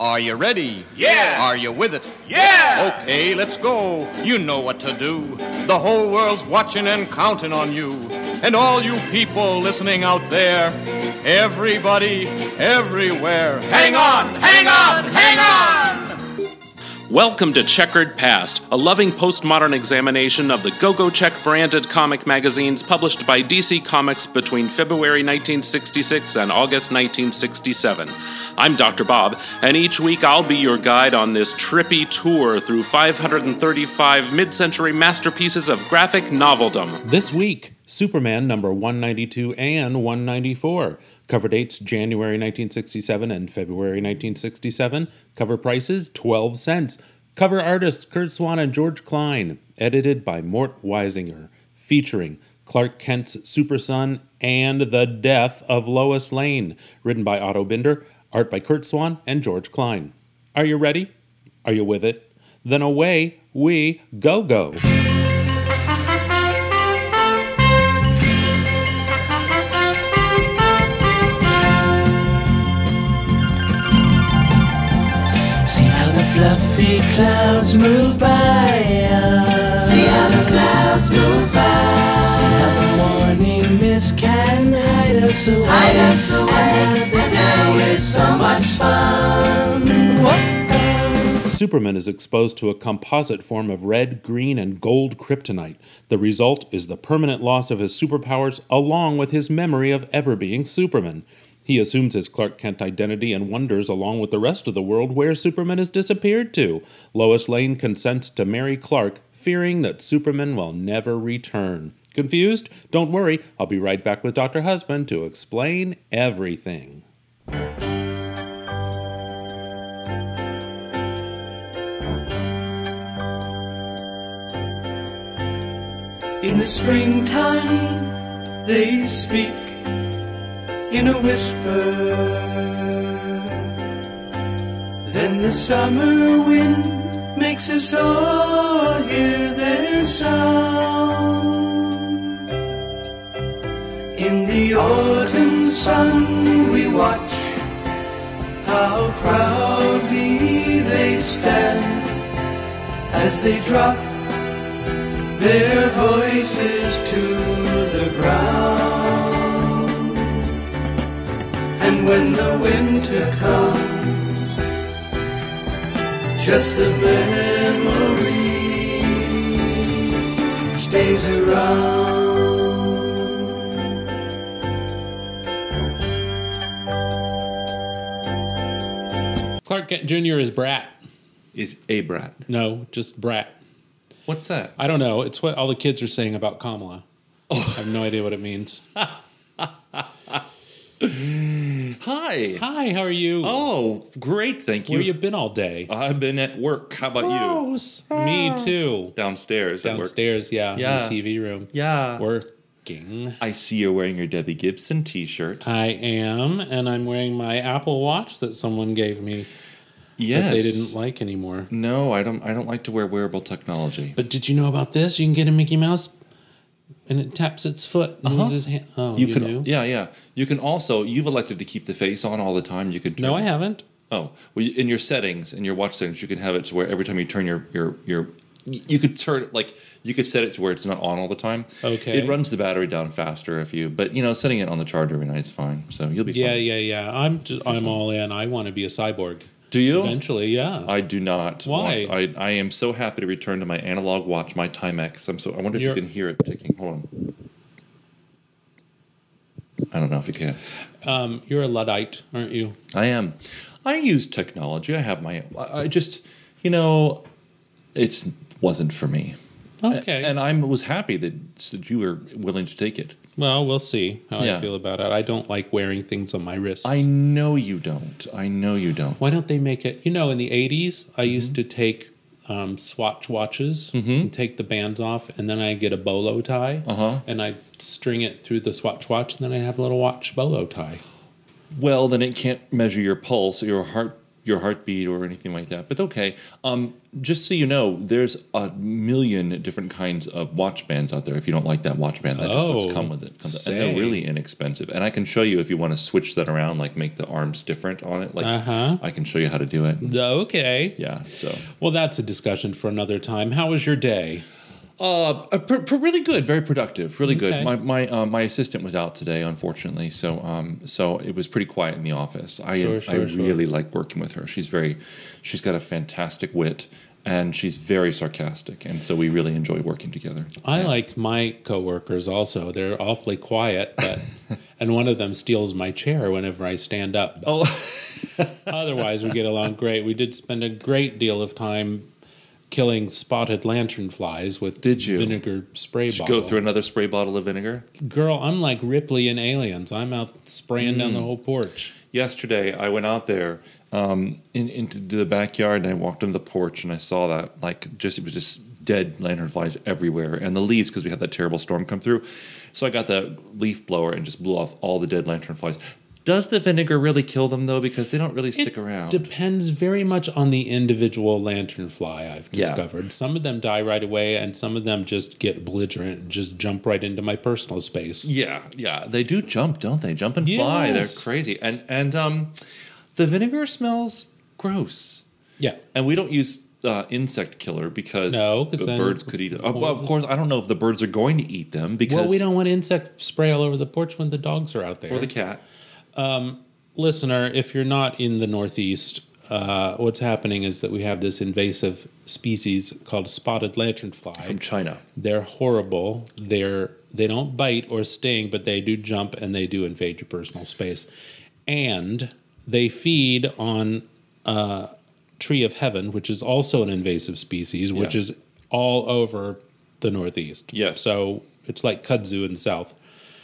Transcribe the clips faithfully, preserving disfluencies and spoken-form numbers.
Are you ready? Yeah! Are you with it? Yeah! Okay, let's go. You know what to do. The whole world's watching and counting on you. And all you people listening out there, everybody, everywhere, hang on, hang on, hang on! Welcome to Checkered Past, a loving postmodern examination of the Go-Go Check branded comic magazines published by D C Comics between February nineteen sixty-six and August nineteen sixty-seven. I'm Doctor Bob, and each week I'll be your guide on this trippy tour through five hundred thirty-five mid-century masterpieces of graphic noveldom. This week, Superman number one ninety-two and one ninety-four. Cover dates January nineteen sixty-seven and February nineteen sixty-seven. Cover prices twelve cents. Cover artists Curt Swan and George Klein. Edited by Mort Weisinger. Featuring Clark Kent's Super Son and the Death of Lois Lane. Written by Otto Binder. Art by Curt Swan and George Klein. Are you ready? Are you with it? Then away we go go. See how the fluffy clouds move by us. See how the clouds move by. See how the morning mist can hide us away. Hide us away. And the day is so much fun. Whoa. Superman is exposed to a composite form of red, green, and gold kryptonite. The result is the permanent loss of his superpowers along with his memory of ever being Superman. He assumes his Clark Kent identity and wonders, along with the rest of the world, where Superman has disappeared to. Lois Lane consents to marry Clark, fearing that Superman will never return. Confused? Don't worry, I'll be right back with Doctor Husband to explain everything. In the springtime, they speak in a whisper. Then the summer wind makes us all hear their sound. In the autumn sun we watch how proudly they stand as they drop their voices to the ground. And when the winter comes, just the memory stays around. Clark Kent Junior is Brat. Is a brat. No, just Brat. What's that? I don't know. It's what all the kids are saying about Kamala. Oh. I have no idea what it means. Hi. Hi, how are you? Oh, great, thank you. Where you been all day? I've been at work. How about Gross. you? Me too. Downstairs. Downstairs, at work. yeah. Yeah. In the T V room. Yeah. Working. I see you're wearing your Debbie Gibson t-shirt. I am, and I'm wearing my Apple Watch that someone gave me. Yes. That they didn't like anymore. No, I don't I don't like to wear wearable technology. But did you know about this? You can get a Mickey Mouse and it taps its foot and Uh-huh. moves his hand. Oh, You, you can knew? Yeah, yeah. You can also you've elected to keep the face on all the time. You can turn, No, I haven't. Oh, well, in your settings, in your watch settings, you can have it to where every time you turn your your your you could turn it like you could set it to where it's not on all the time. Okay. It runs the battery down faster if you, but you know, setting it on the charger every night is fine. So you'll be Yeah, fine. yeah, yeah. I'm just, I'm all in. I want to be a cyborg. Do you? Eventually, yeah. I do not. Why? Want, I I am so happy to return to my analog watch, my Timex. I'm so. I wonder if You're- you can hear it ticking. Hold on. I don't know if you can. Um, you're a Luddite, aren't you? I am. I use technology. I have my. I just, you know, it wasn't for me. Okay. And I was happy that, that you were willing to take it. Well, we'll see how Yeah. I feel about it. I don't like wearing things on my wrists. I know you don't. I know you don't. Why don't they make it? You know, in the eighties, I used to take um, Swatch watches and take the bands off, and then I'd get a bolo tie, Uh-huh. and I'd string it through the Swatch watch, and then I'd have a little watch bolo tie. Well, then it can't measure your pulse, your heart your heartbeat or anything like that. But okay, um, just so you know, there's a million different kinds of watch bands out there. If you don't like that watch band, that's just what's Oh, come with it. Comes say. and they're really inexpensive. And I can show you if you want to switch that around, like make the arms different on it. Like Uh-huh. I can show you how to do it. Okay. Yeah. So Well, that's a discussion for another time. How was your day? uh, uh, pr- pr- really good, very productive, really Okay. good. My my uh, my assistant was out today, unfortunately. So um, so it was pretty quiet in the office. I Sure, I sure, sure. really like working with her. She's very, she's got a fantastic wit. And she's very sarcastic, and so we really enjoy working together. I like my coworkers also. They're awfully quiet, but and one of them steals my chair whenever I stand up. But Oh, otherwise, we get along great. We did spend a great deal of time killing spotted lanternflies with Did you? vinegar spray did you bottle. go through another spray bottle of vinegar? Girl, I'm like Ripley in Aliens. I'm out spraying down the Mm. whole porch. Yesterday, I went out there um, in, into the backyard, and I walked on the porch, and I saw that like just it was just dead lanternflies everywhere, and the leaves because we had that terrible storm come through. So I got the leaf blower and just blew off all the dead lanternflies. Does the vinegar really kill them though? Because they don't really stick It around. depends very much on the individual lanternfly, I've Yeah. discovered. Some of them die right away, and some of them just get belligerent and just jump right into my personal space. Yeah, yeah, they do jump, don't they? Jump and fly. Yes. They're crazy, and and um, the vinegar smells gross. Yeah. And we don't use uh, insect killer because No, 'cause the then- birds could eat it. Uh, well, of course, I don't know if the birds are going to eat them because Well, we don't want insect spray all over the porch when the dogs are out there. or the cat. Listener, if you're not in the Northeast, uh, what's happening is that we have this invasive species called spotted lanternfly. From China. They're horrible. They're they don't bite or sting, but they do jump and they do invade your personal space. And they feed on uh, tree of heaven, which is also an invasive species, which Yeah. is all over the Northeast. Yes. So it's like kudzu in the South.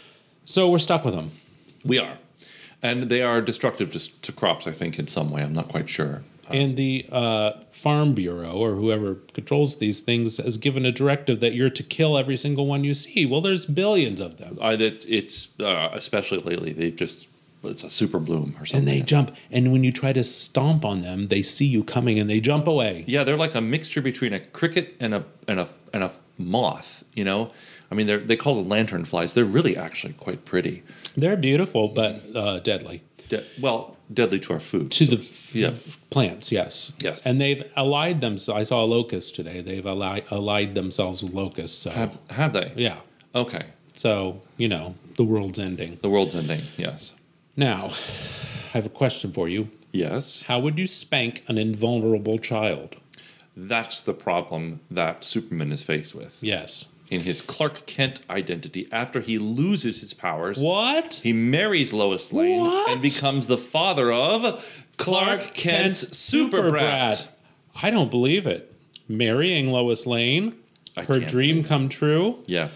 So we're stuck with them. We are. And they are destructive to, to crops, I think, in some way. I'm not quite sure. And the uh, Farm Bureau, or whoever controls these things, has given a directive that you're to kill every single one you see. Well, there's billions of them. I, it's, it's uh, especially lately, they've just, it's a super bloom or something. And they jump. And when you try to stomp on them, they see you coming and they jump away. Yeah, they're like a mixture between a cricket and a and a and a moth. You know, I mean, they're they call them lanternflies. They're really actually quite pretty. They're beautiful, but uh, deadly. De- well, deadly to our food. To so- the f- yeah, plants, yes. Yes. And they've allied them. So I saw a locust today. They've allied, allied themselves with locusts. So, have have they? yeah. Okay, So, you know, the world's ending. the world's ending. Yes, Now, I have a question for you. yes. How would you spank an invulnerable child? That's the problem that Superman is faced with Yes. in his Clark Kent identity. After he loses his powers, What? he marries Lois Lane What? and becomes the father of Clark, Kent's super brat. I don't believe it. Marrying Lois Lane, I her can't dream come true. Yeah.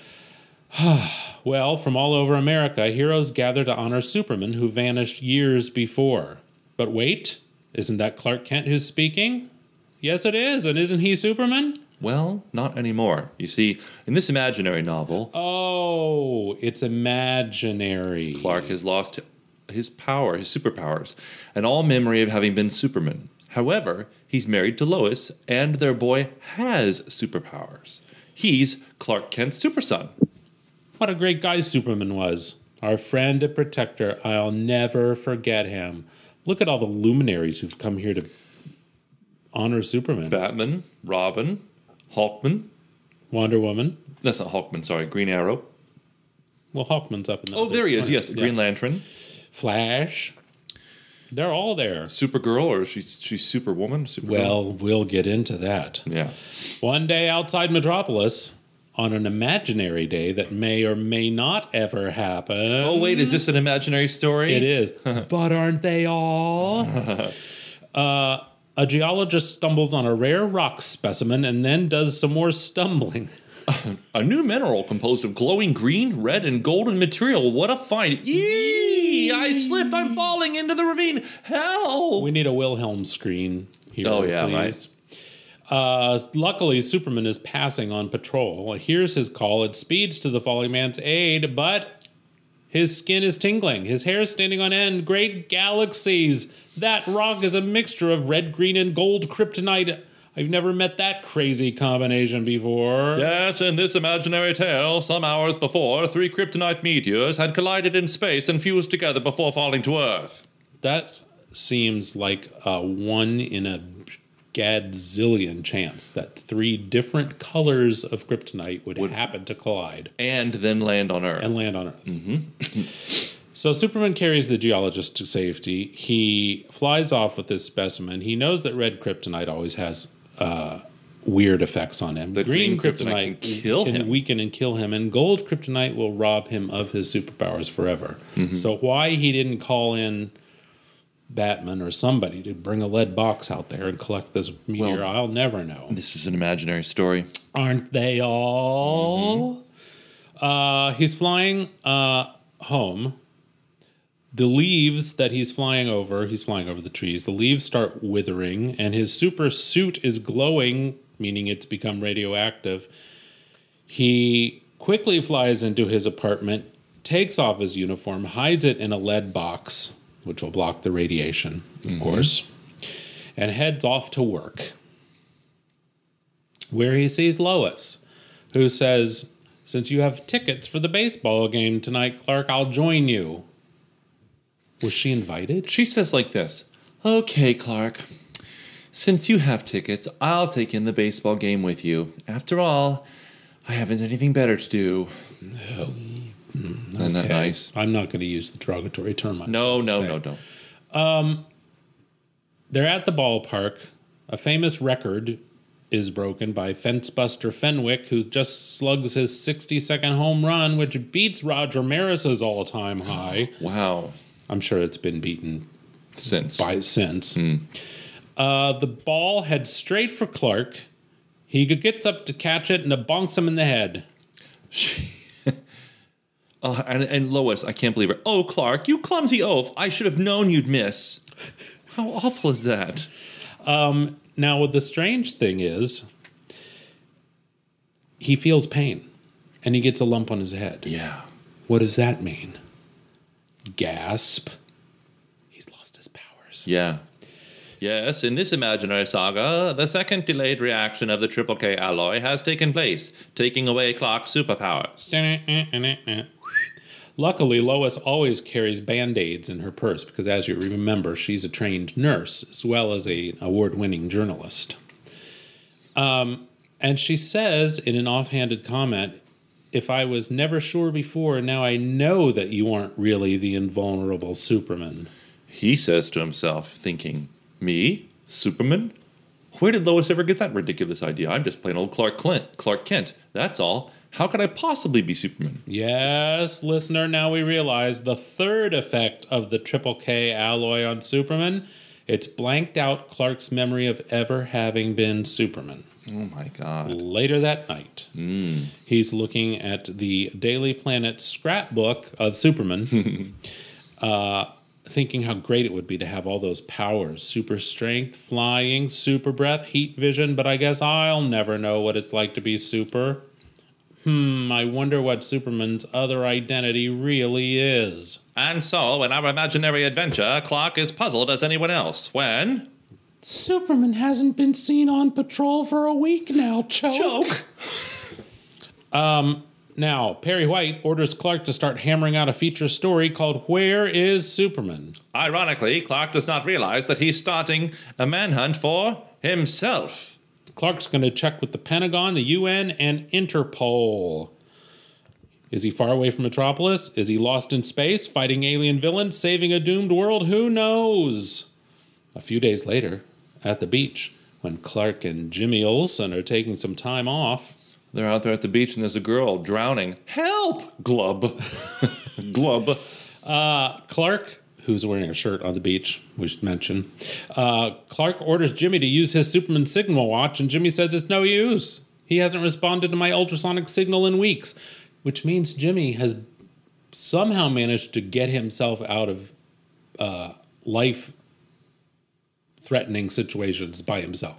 Well, from all over America, heroes gather to honor Superman who vanished years before. But wait, isn't that Clark Kent who's speaking? Yes, it is. And isn't he Superman? Well, not anymore. You see, in this imaginary novel, Oh, it's imaginary. Clark has lost his power, his superpowers, and all memory of having been Superman. However, he's married to Lois, and their boy has superpowers. He's Clark Kent's super son. What a great guy Superman was. Our friend and protector. I'll never forget him. Look at all the luminaries who've come here to honor Superman. Batman, Robin, Hawkman. Wonder Woman. That's not Hawkman, sorry, Green Arrow. Well, Hawkman's up in the Oh, there he is, corner. yes, Green Yeah. Lantern. Flash. They're all there. Supergirl, or she's she's Superwoman? Supergirl? Well, we'll get into that. yeah. One day outside Metropolis, on an imaginary day that may or may not ever happen. Oh, wait, is this an imaginary story? It is. But aren't they all? uh, a geologist stumbles on a rare rock specimen and then does some more stumbling. A new mineral composed of glowing green, red, and golden material. What a find. Yee! I slipped. I'm falling into the ravine. Help! We need a Wilhelm screen here, Oh, yeah, please. Uh, luckily, Superman is passing on patrol. Hears his call. It speeds to the falling man's aid, but His skin is tingling. His hair is standing on end. Great galaxies. That rock is a mixture of red, green, and gold kryptonite. I've never met that crazy combination before. Yes, in this imaginary tale, some hours before, three kryptonite meteors had collided in space and fused together before falling to Earth. That seems like a one in a gadzillion chance that three different colors of kryptonite would, would happen to collide. And then land on Earth. And land on Earth. Mm-hmm. So Superman carries the geologist to safety. He flies off with this specimen. He knows that red kryptonite always has uh, weird effects on him. The green, green kryptonite, kryptonite can kill can him. weaken and kill him. And gold kryptonite will rob him of his superpowers forever. Mm-hmm. So why he didn't call in Batman or somebody to bring a lead box out there and collect this meteor, well, I'll never know. This is an imaginary story. Aren't they all? Mm-hmm. Uh, he's flying uh, home. The leaves that he's flying over, he's flying over the trees, the leaves start withering, and his super suit is glowing, meaning it's become radioactive. He quickly flies into his apartment, takes off his uniform, hides it in a lead box, which will block the radiation, of mm-hmm. course, and heads off to work, where he sees Lois, who says, "Since you have tickets for the baseball game tonight, Clark, I'll join you." Was she invited? She says like this, "Okay, Clark, since you have tickets, I'll take in the baseball game with you. After all, I haven't anything better to do." No. Isn't okay. that nice? I'm not going to use the derogatory term. I'm no, no, no, don't. Um, they're at the ballpark. A famous record is broken by Fencebuster Fenwick, who just slugs his sixty-second home run, which beats Roger Maris's all-time high. Wow. I'm sure it's been beaten since. By since. Mm. Uh, the ball heads straight for Clark. He gets up to catch it and it bonks him in the head. uh, and, and Lois, I can't believe it. "Oh, Clark, you clumsy oaf. I should have known you'd miss." How awful is that? Um, now, the strange thing is, he feels pain and he gets a lump on his head. Yeah. What does that mean? Gasp. He's lost his powers. Yeah. Yes, in this imaginary saga, the second delayed reaction of the Triple K alloy has taken place, taking away Clark's superpowers. Luckily, Lois always carries Band-Aids in her purse because, as you remember, she's a trained nurse as well as an award-winning journalist. Um, and she says in an offhanded comment, "If I was never sure before, now I know that you aren't really the invulnerable Superman." He says to himself, thinking, "Me? Superman? Where did Lois ever get that ridiculous idea? I'm just plain old Clark Kent. Clark Kent. That's all. How could I possibly be Superman?" Yes, listener, now we realize the third effect of the Triple K alloy on Superman. It's blanked out Clark's memory of ever having been Superman. Oh, my God. Later that night, mm. he's looking at the Daily Planet scrapbook of Superman, uh, thinking how great it would be to have all those powers. Super strength, flying, super breath, heat vision, but I guess I'll never know what it's like to be super. Hmm, I wonder what Superman's other identity really is. And so, in our imaginary adventure, Clark is puzzled as anyone else when... Superman hasn't been seen on patrol for a week now, choke. Choke. um, now, Perry White orders Clark to start hammering out a feature story called Where is Superman? Ironically, Clark does not realize that he's starting a manhunt for himself. Clark's going to check with the Pentagon, the U N, and Interpol. Is he far away from Metropolis? Is he lost in space, fighting alien villains, saving a doomed world? Who knows? A few days later, at the beach, when Clark and Jimmy Olsen are taking some time off. They're out there at the beach and there's a girl drowning. Help! Glub. Glub. Uh, Clark, who's wearing a shirt on the beach, we should mention. Uh, Clark orders Jimmy to use his Superman signal watch, and Jimmy says it's no use. He hasn't responded to my ultrasonic signal in weeks, which means Jimmy has somehow managed to get himself out of uh, life threatening situations by himself.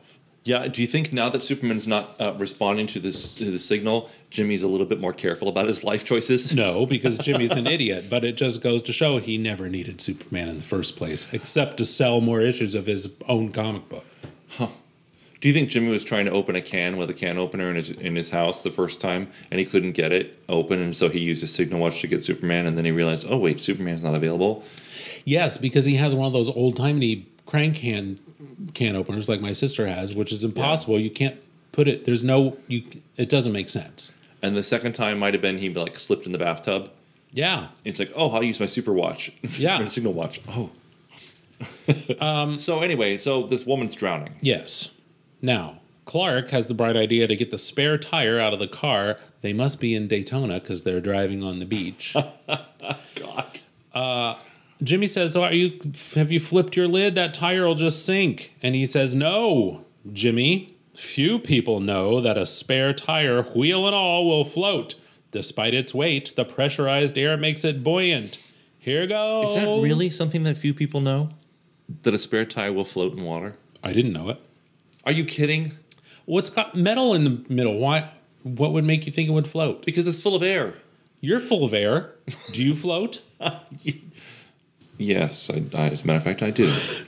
Yeah, do you think now that Superman's not uh, responding to this to the signal, Jimmy's a little bit more careful about his life choices? No, because Jimmy's an idiot, but it just goes to show he never needed Superman in the first place, except to sell more issues of his own comic book. Huh. Do you think Jimmy was trying to open a can with a can opener in his in his house the first time, and he couldn't get it open, and so he used his signal watch to get Superman, and then he realized, oh wait, Superman's not available? Yes, because he has one of those old-timey crank can can openers like my sister has, which is impossible. Yeah. You can't put it. There's no. You. It doesn't make sense. And the second time might have been he like slipped in the bathtub. Yeah. It's like, oh, I'll use my super watch. Yeah. My signal watch. Oh. um. So anyway, so this woman's drowning. Yes. Now Clark has the bright idea to get the spare tire out of the car. They must be in Daytona because they're driving on the beach. God. Uh. Jimmy says, "Are you? Have you flipped your lid? That tire will just sink." And he says, "No, Jimmy. Few people know that a spare tire, wheel and all, will float. Despite its weight, the pressurized air makes it buoyant. Here goes." Is that really something that few people know? That a spare tire will float in water? I didn't know it. Are you kidding? Well, it's got metal in the middle. Why? What would make you think it would float? Because it's full of air. You're full of air. Do you float? Yes, I, I, as a matter of fact, I do.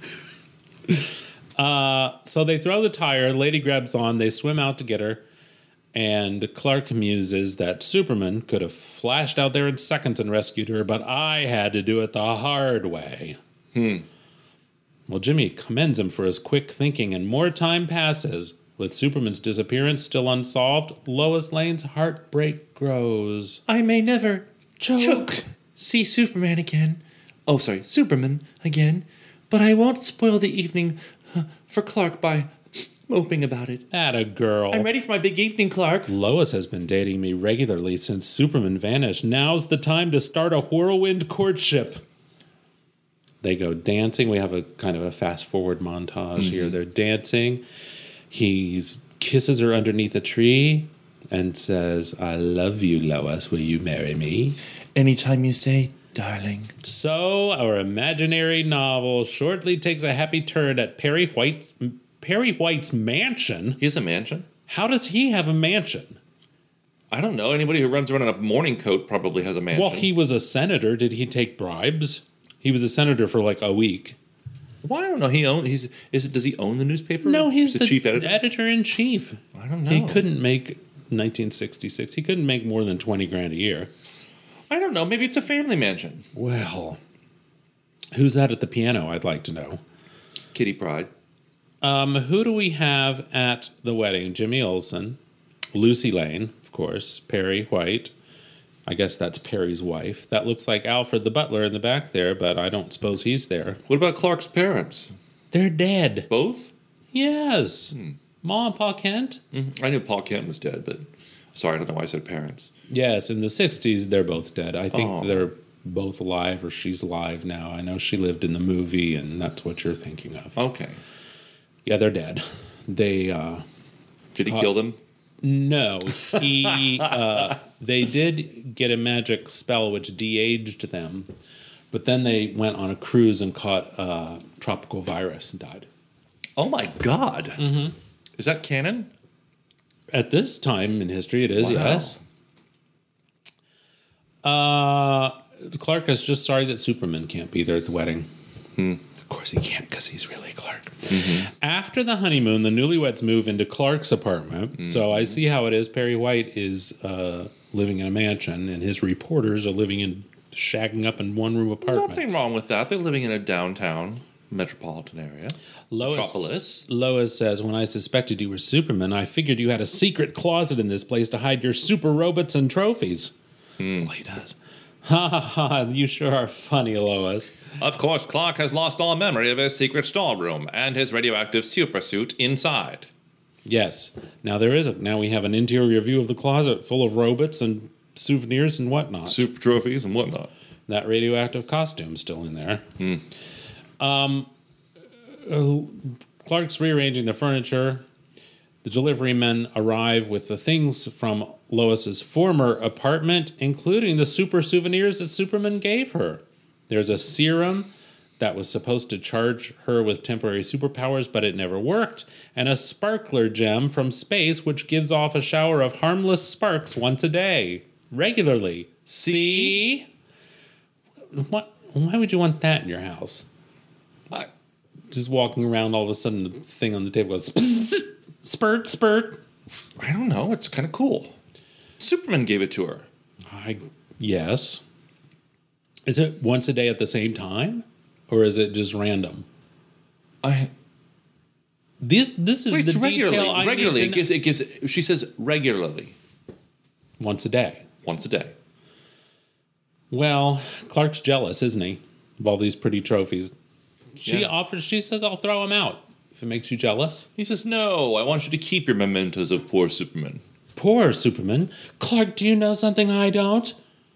uh, so they throw the tire. Lady grabs on. They swim out to get her. And Clark muses that Superman could have flashed out there in seconds and rescued her, but I had to do it the hard way. Hmm. Well, Jimmy commends him for his quick thinking, and more time passes. With Superman's disappearance still unsolved, Lois Lane's heartbreak grows. I may never choke, choke see Superman again. Oh, sorry, Superman again. But I won't spoil the evening uh, for Clark by moping about it. Atta girl. I'm ready for my big evening, Clark. Lois has been dating me regularly since Superman vanished. Now's the time to start a whirlwind courtship. They go dancing. We have a kind of a fast-forward montage mm-hmm. here. They're dancing. He kisses her underneath a tree and says, "I love you, Lois. Will you marry me?" Anytime you say, darling. So our imaginary novel shortly takes a happy turn at Perry White's, Perry White's mansion. He has a mansion? How does he have a mansion? I don't know. Anybody who runs around in a morning coat probably has a mansion. Well, he was a senator. Did he take bribes? He was a senator for like a week. Well, I don't know. He own. He's. Is it? Does he own the newspaper? No, he's the, the chief editor. Editor in chief. I don't know. He couldn't make nineteen sixty-six. He couldn't make more than twenty grand a year. I don't know. Maybe it's a family mansion. Well, who's that at the piano? I'd like to know. Kitty Pryde. Um, who do we have at the wedding? Jimmy Olsen, Lucy Lane, of course, Perry White. I guess that's Perry's wife. That looks like Alfred the butler in the back there, but I don't suppose he's there. What about Clark's parents? They're dead. Both? Yes. Hmm. Ma and Pa Kent? Mm-hmm. I knew Pa Kent was dead, but sorry, I don't know why I said parents. Yes, in the sixties, they're both dead. I think oh. they're both alive, or she's alive now. I know she lived in the movie, and that's what you're thinking of. Okay. Yeah, they're dead. They, uh... Did he uh, kill them? No. He, uh... They did get a magic spell which de-aged them, but then they went on a cruise and caught a tropical virus and died. Oh my God! Mm-hmm. Is that canon? At this time in history, it is. Wow. Yes. Uh, Clark is just sorry that Superman can't be there at the wedding. Hmm. Of course he can't, because he's really Clark. Mm-hmm. After the honeymoon, the newlyweds move into Clark's apartment. Mm-hmm. So I see how it is. Perry White is uh, living in a mansion, and his reporters are living in shagging up in one-room apartments. Nothing wrong with that. They're living in a downtown metropolitan area. Lois, Metropolis. Lois says, "When I suspected you were Superman, I figured you had a secret closet in this place to hide your super robots and trophies." Hmm. Well, he does. Ha ha ha! You sure are funny, Lois. Of course, Clark has lost all memory of his secret storeroom and his radioactive supersuit inside. Yes. Now there is a. Now we have an interior view of the closet full of robots and souvenirs and whatnot. Super trophies and whatnot. That radioactive costume's still in there. Hmm. Um, uh, Clark's rearranging the furniture. The delivery men arrive with the things from Lois's former apartment, including the super souvenirs that Superman gave her. There's a serum that was supposed to charge her with temporary superpowers, but it never worked, and a sparkler gem from space which gives off a shower of harmless sparks once a day, regularly. See? What? Why would you want that in your house? I, Just walking around, all of a sudden the thing on the table goes spurt, spurt. I don't know. It's kind of cool. Superman gave it to her. I yes. Is it once a day at the same time, or is it just random? I. This this is Wait, the it's regularly. detail I regularly, need it to gives. It gives. She says regularly, know. Once a day. once a day. Well, Clark's jealous, isn't he, of all these pretty trophies? She Yeah. offers. She says, "I'll throw him out if it makes you jealous." He says, "No, I want you to keep your mementos of poor Superman." Poor Superman. Clark, do you know something I don't?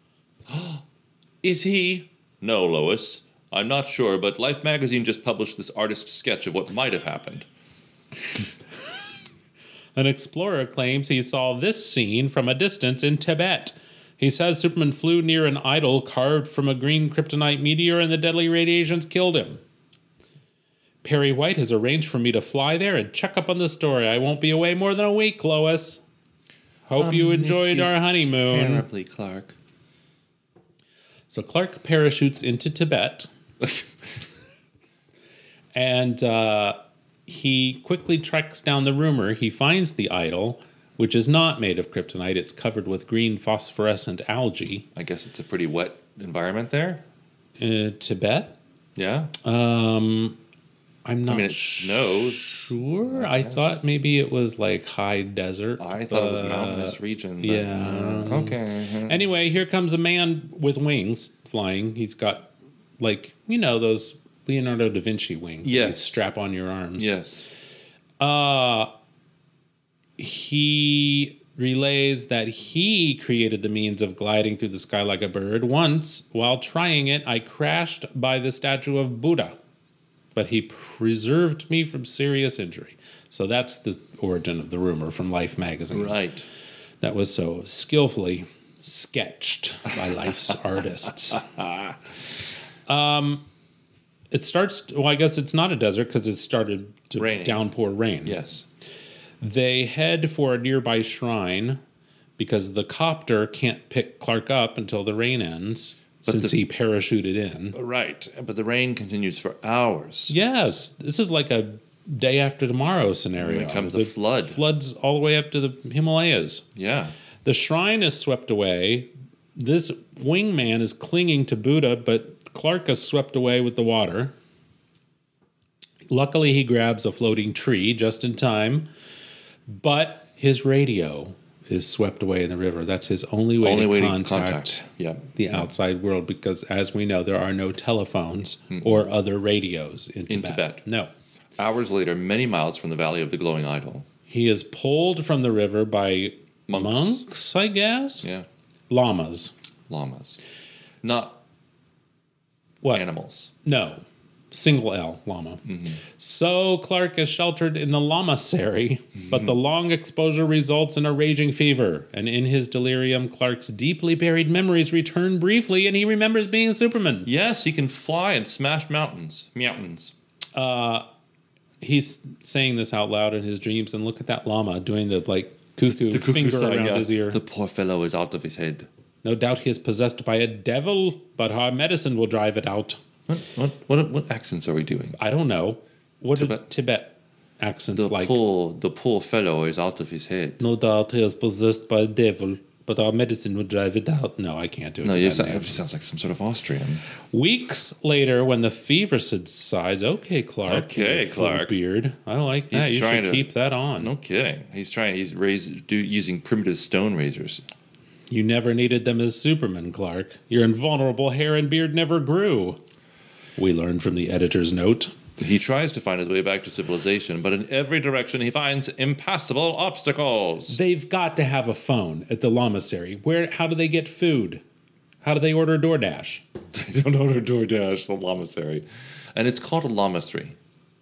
Is he? No, Lois. I'm not sure, but Life magazine just published this artist's sketch of what might have happened. An explorer claims he saw this scene from a distance in Tibet. He says Superman flew near an idol carved from a green kryptonite meteor and the deadly radiations killed him. Perry White has arranged for me to fly there and check up on the story. I won't be away more than a week, Lois. Hope you enjoyed our honeymoon. Terribly, Clark. So Clark parachutes into Tibet. and uh, he quickly tracks down the rumor. He finds the idol, which is not made of kryptonite. It's covered with green phosphorescent algae. I guess it's a pretty wet environment there. Uh, Tibet? Yeah. Um, I'm not I mean, it snows. sure. I I, guess. thought maybe it was like high desert. I thought it was a but- mountainous region. But, yeah. uh, okay. Anyway, here comes a man with wings flying. He's got, like, you know, those Leonardo da Vinci wings. that you Yes. strap on your arms. Yes. Uh, he relays that he created the means of gliding through the sky like a bird. Once, while trying it, I crashed by the statue of Buddha, but he preserved me from serious injury. So that's the origin of the rumor from Life magazine. Right. That was so skillfully sketched by Life's artists. Um, it starts, well, I guess it's not a desert because it started to Raining. downpour rain. Yes. They head for a nearby shrine because the copter can't pick Clark up until the rain ends, But since the- he parachuted in. Right. But the rain continues for hours. Yes, this is like a day after tomorrow scenario. When it comes The a flood. Floods all the way up to the Himalayas. Yeah. The shrine is swept away. This wingman is clinging to Buddha, but Clark is swept away with the water. Luckily, he grabs a floating tree just in time, but his radio is swept away in the river. That's his only way Only to way to contact, contact. Yeah. the outside world, because as we know, there are no telephones or other radios in Tibet. In Tibet. No. Hours later, many miles from the Valley of the Glowing Idol. He is pulled from the river by Monks. monks I guess? Yeah. Llamas. Llamas. Not What? animals. No. Single L, llama. Mm-hmm. So Clark is sheltered in the lamasery, but the long exposure results in a raging fever. And in his delirium, Clark's deeply buried memories return briefly, and he remembers being Superman. Yes, he can fly and smash mountains. Mountains. He's saying this out loud in his dreams, and look at that llama doing the, like, cuckoo, The cuckoo finger sign, around yeah. his ear. The poor fellow is out of his head. No doubt he is possessed by a devil, but our medicine will drive it out. What what what, what accents are we doing? I don't know. What are Tibet. Tibet accents The like? poor the poor fellow is out of his head. No doubt he is possessed by a devil, but our medicine would drive it out. No, I can't do it. No, to yes, that it name. sounds like some sort of Austrian. Weeks later, when the fever subsides, okay, Clark. Okay, you full Clark. beard. I like that. He's you trying should to- keep that on. No kidding. He's trying. He's raised do, using primitive stone razors. You never needed them as Superman, Clark. Your invulnerable hair and beard never grew. We learned from the editor's note. He tries to find his way back to civilization, but in every direction he finds impassable obstacles. They've got to have a phone at the lamasery. Where? How do they get food? How do they order DoorDash? They don't order DoorDash, the lamasery. And it's called a lamasery.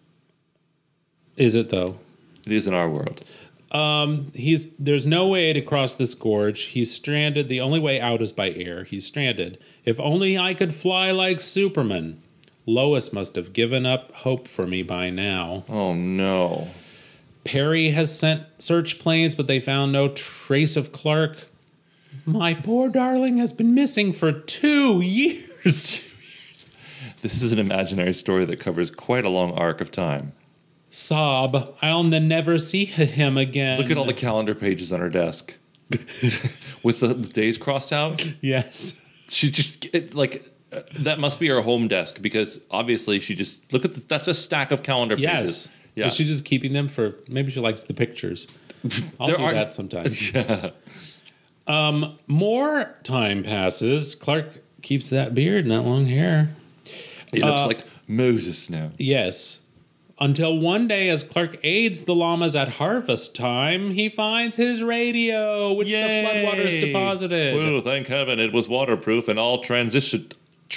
Is it though? It is in our world. He's there's no way to cross this gorge. He's stranded. The only way out is by air. He's stranded. If only I could fly like Superman. Lois must have given up hope for me by now. Oh, no. Perry has sent search planes, but they found no trace of Clark. My poor darling has been missing for two years. This is an imaginary story that covers quite a long arc of time. Sob, I'll n- never see him again. Look at all the calendar pages on her desk. With the days crossed out. Yes. She just, it, like, uh, that must be her home desk because obviously she just, look at the, that's a stack of calendar pages. Yes. Yeah. Is she just keeping them for, maybe she likes the pictures. I'll There do are- that sometimes. Yeah. Um, more time passes. Clark keeps that beard and that long hair. He looks Uh, like Moses now. Yes. Until one day, as Clark aids the llamas at harvest time, he finds his radio, which the floodwaters deposited. Well, thank heaven it was waterproof and all transition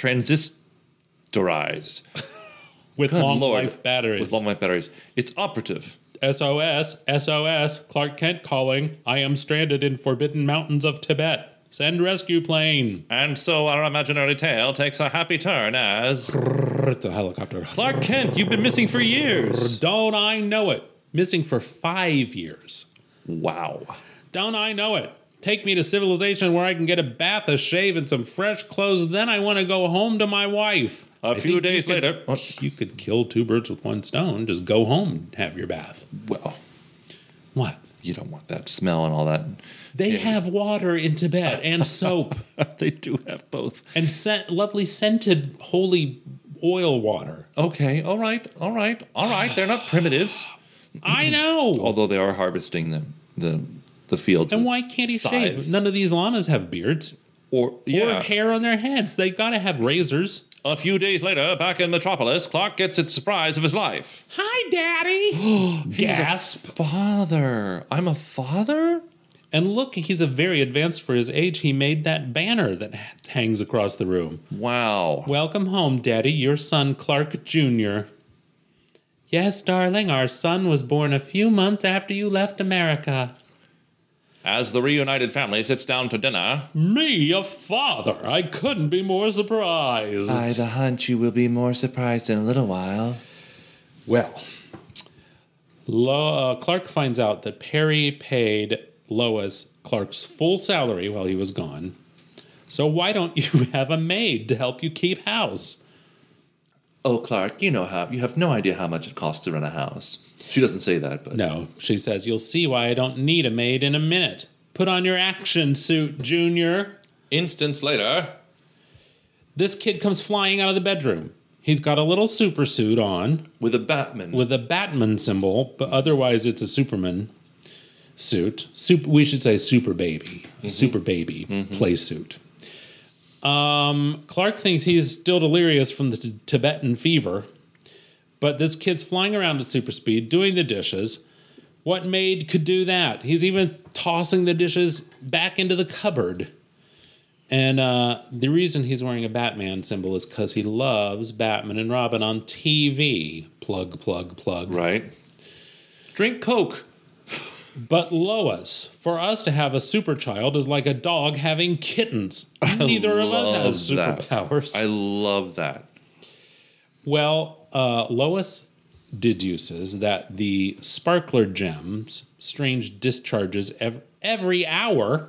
transistorized. with Good long Lord. life batteries. With long life batteries. It's operative. S O S, S O S, Clark Kent calling. I am stranded in forbidden mountains of Tibet. Send rescue plane. And so our imaginary tale takes a happy turn as It's a helicopter. Clark Kent, you've been missing for years. Don't I know it? Missing for five years. Wow. Don't I know it? Take me to civilization where I can get a bath, a shave, and some fresh clothes. Then I want to go home to my wife. A I few think days you could- later. What? You could kill two birds with one stone. Just go home and have your bath. Well, What? you don't want that smell and all that. They have water in Tibet and soap They do have both. and scent, lovely scented holy oil water. Okay, all right, all right, all right. They're not primitives, I know. although they are harvesting the the, the fields. And with why can't he scythes. shave? None of these llamas have beards Or yeah. or hair on their heads. They gotta have razors. A few days later, back in Metropolis, Clark gets its surprise of his life. Hi, Daddy. Gasp. Father, I'm a father. And look, he's a very advanced for his age. He made that banner that hangs across the room. Wow. Welcome home, Daddy, your son Clark Junior Yes, darling, our son was born a few months after you left America. As the reunited family sits down to dinner, Me, a father. I couldn't be more surprised. I've a hunch you will be more surprised in a little while. Well, Lo- uh, Clark finds out that Perry paid Lois Clark's full salary while he was gone. So why don't you have a maid to help you keep house? Oh, Clark, you know how you have no idea how much it costs to run a house. She doesn't say that, but No, she says, you'll see why I don't need a maid in a minute. Put on your action suit, Junior. instance later, This kid comes flying out of the bedroom. He's got a little super suit on with a Batman. with a Batman symbol, but otherwise it's a Superman suit. Super, we should say super baby. A super baby play suit. Um, Clark thinks he's still delirious from the t- Tibetan fever, but this kid's flying around at super speed, doing the dishes. What maid could do that? He's even tossing the dishes back into the cupboard. And uh, the reason he's wearing a Batman symbol is because he loves Batman and Robin on T V. Plug, plug, plug. right? Drink Coke. But Lois, for us to have a super child is like a dog having kittens. Neither of us has love that. superpowers. I love that. Well, uh, Lois deduces that the sparkler gems, strange discharges ev- every hour.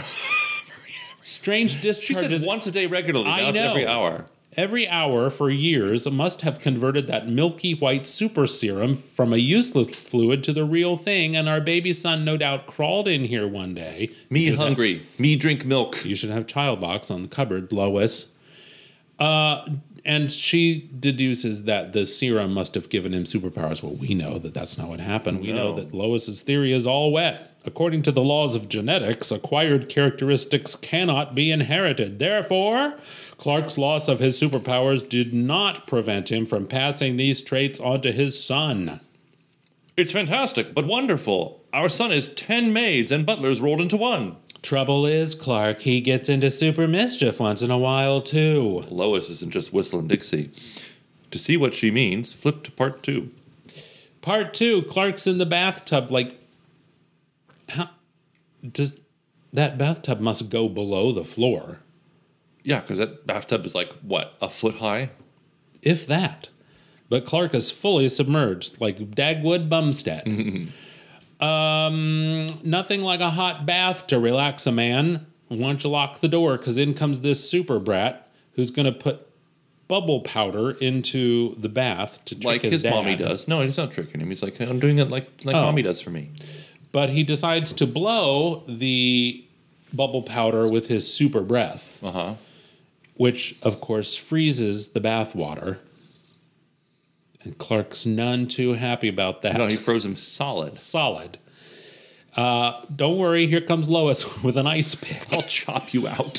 Strange She discharges said once a day regularly. I Now it's know. every hour. every hour for years must have converted that milky white super serum from a useless fluid to the real thing, and our baby son no doubt crawled in here one day. Me hungry. Me drink milk. You should have child box on the cupboard, Lois. Uh, and she deduces that the serum must have given him superpowers. Well, we know that that's not what happened. We know No. that Lois's theory is all wet. According to the laws of genetics, acquired characteristics cannot be inherited. Therefore, Clark's loss of his superpowers did not prevent him from passing these traits onto his son. It's fantastic, but wonderful. Our son is ten maids and butlers rolled into one. Trouble is, Clark, he gets into super mischief once in a while, too. Lois isn't just whistling Dixie. To see what she means, flip to part two. Part two, Clark's in the bathtub, like, how does that bathtub must go below the floor? Yeah, because that bathtub is like, what, a foot high? if that. But Clark is fully submerged, like Dagwood Bumstead. um, nothing like a hot bath to relax a man. Why don't you lock the door, because in comes this super brat who's going to put bubble powder into the bath to trick Like his, his dad. mommy does. No, he's not tricking him. He's like, I'm doing it like, like Oh. mommy does for me. But he decides to blow the bubble powder with his super breath, Uh-huh. which, of course, freezes the bath water. And Clark's none too happy about that. No, he froze him solid. Solid. Uh, don't worry, here comes Lois with an ice pick. I'll chop you out.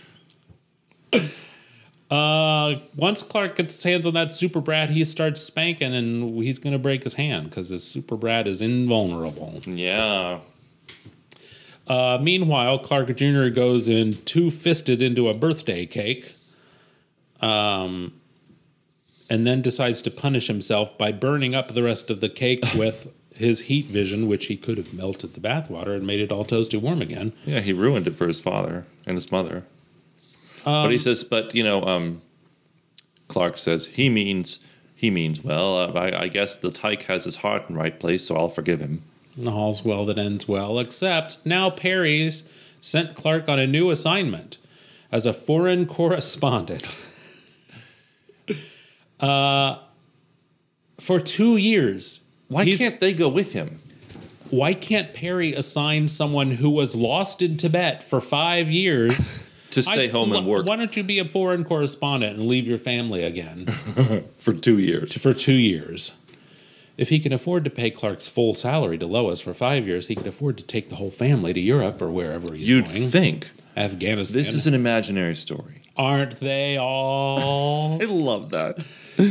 Uh, once Clark gets his hands on that super brat, he starts spanking, and he's going to break his hand because his super brat is invulnerable. Yeah. Uh, meanwhile, Clark Junior goes in two-fisted into a birthday cake, um, and then decides to punish himself by burning up the rest of the cake with his heat vision, which he could have melted the bathwater and made it all toasty warm again. Yeah, he ruined it for his father and his mother. Um, but he says, but, you know, um, Clark says, he means, he means, well, uh, I, I guess the tyke has his heart in the right place, so I'll forgive him. All's well that ends well, except now Perry's sent Clark on a new assignment as a foreign correspondent. uh, for two years. Why He's- can't they go with him? Why can't Perry assign someone who was lost in Tibet for five years To stay I- home and wh- work Why don't you be a foreign correspondent and leave your family again for two years. for two years? If he can afford to pay Clark's full salary to Lois for five years, he could afford to take the whole family to Europe or wherever he's You'd going. think. Afghanistan. This is an imaginary story. Aren't they all? I love that.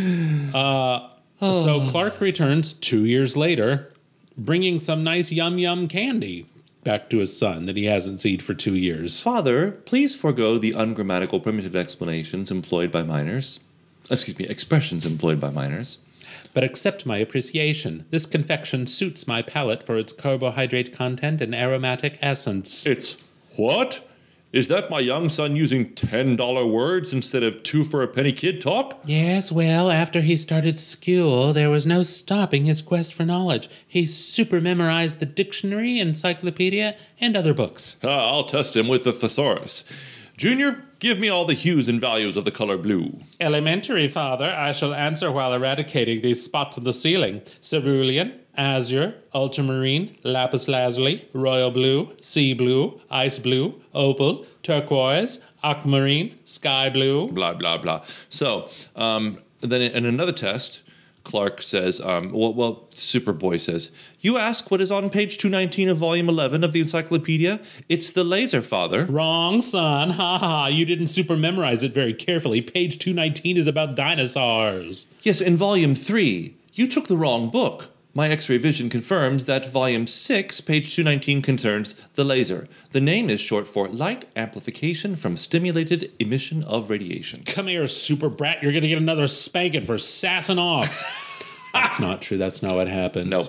So Clark returns two years later, bringing some nice yum yum candy back to his son that he hasn't seen for two years. Father, please forego the ungrammatical primitive explanations employed by minors. Excuse me, expressions employed by minors. But accept my appreciation. This confection suits my palate for its carbohydrate content and aromatic essence. It's what? Is that my young son using ten dollar words instead of two for a penny kid talk? Yes, well, after he started school, there was no stopping his quest for knowledge. He super memorized the dictionary, encyclopedia, and other books. Uh, I'll test him with the thesaurus. Junior, give me all the hues and values of the color blue. Elementary, Father. I shall answer while eradicating these spots on the ceiling. Cerulean, azure, ultramarine, lapis lazuli, royal blue, sea blue, ice blue, opal, turquoise, aquamarine, sky blue. Blah, blah, blah. So, um, then in another test, Clark says, um, well, well, Superboy says, you ask what is on page two nineteen of volume eleven of the encyclopedia? It's the laser, Father. Wrong, son. Ha ha. You didn't super memorize it very carefully. Page two nineteen is about dinosaurs. Yes, in volume three, you took the wrong book. My X-ray vision confirms that volume six, page two nineteen, concerns the laser. The name is short for light amplification from stimulated emission of radiation. Come here, super brat. You're going to get another spanking for sassing off. That's not true. That's not what happens. No.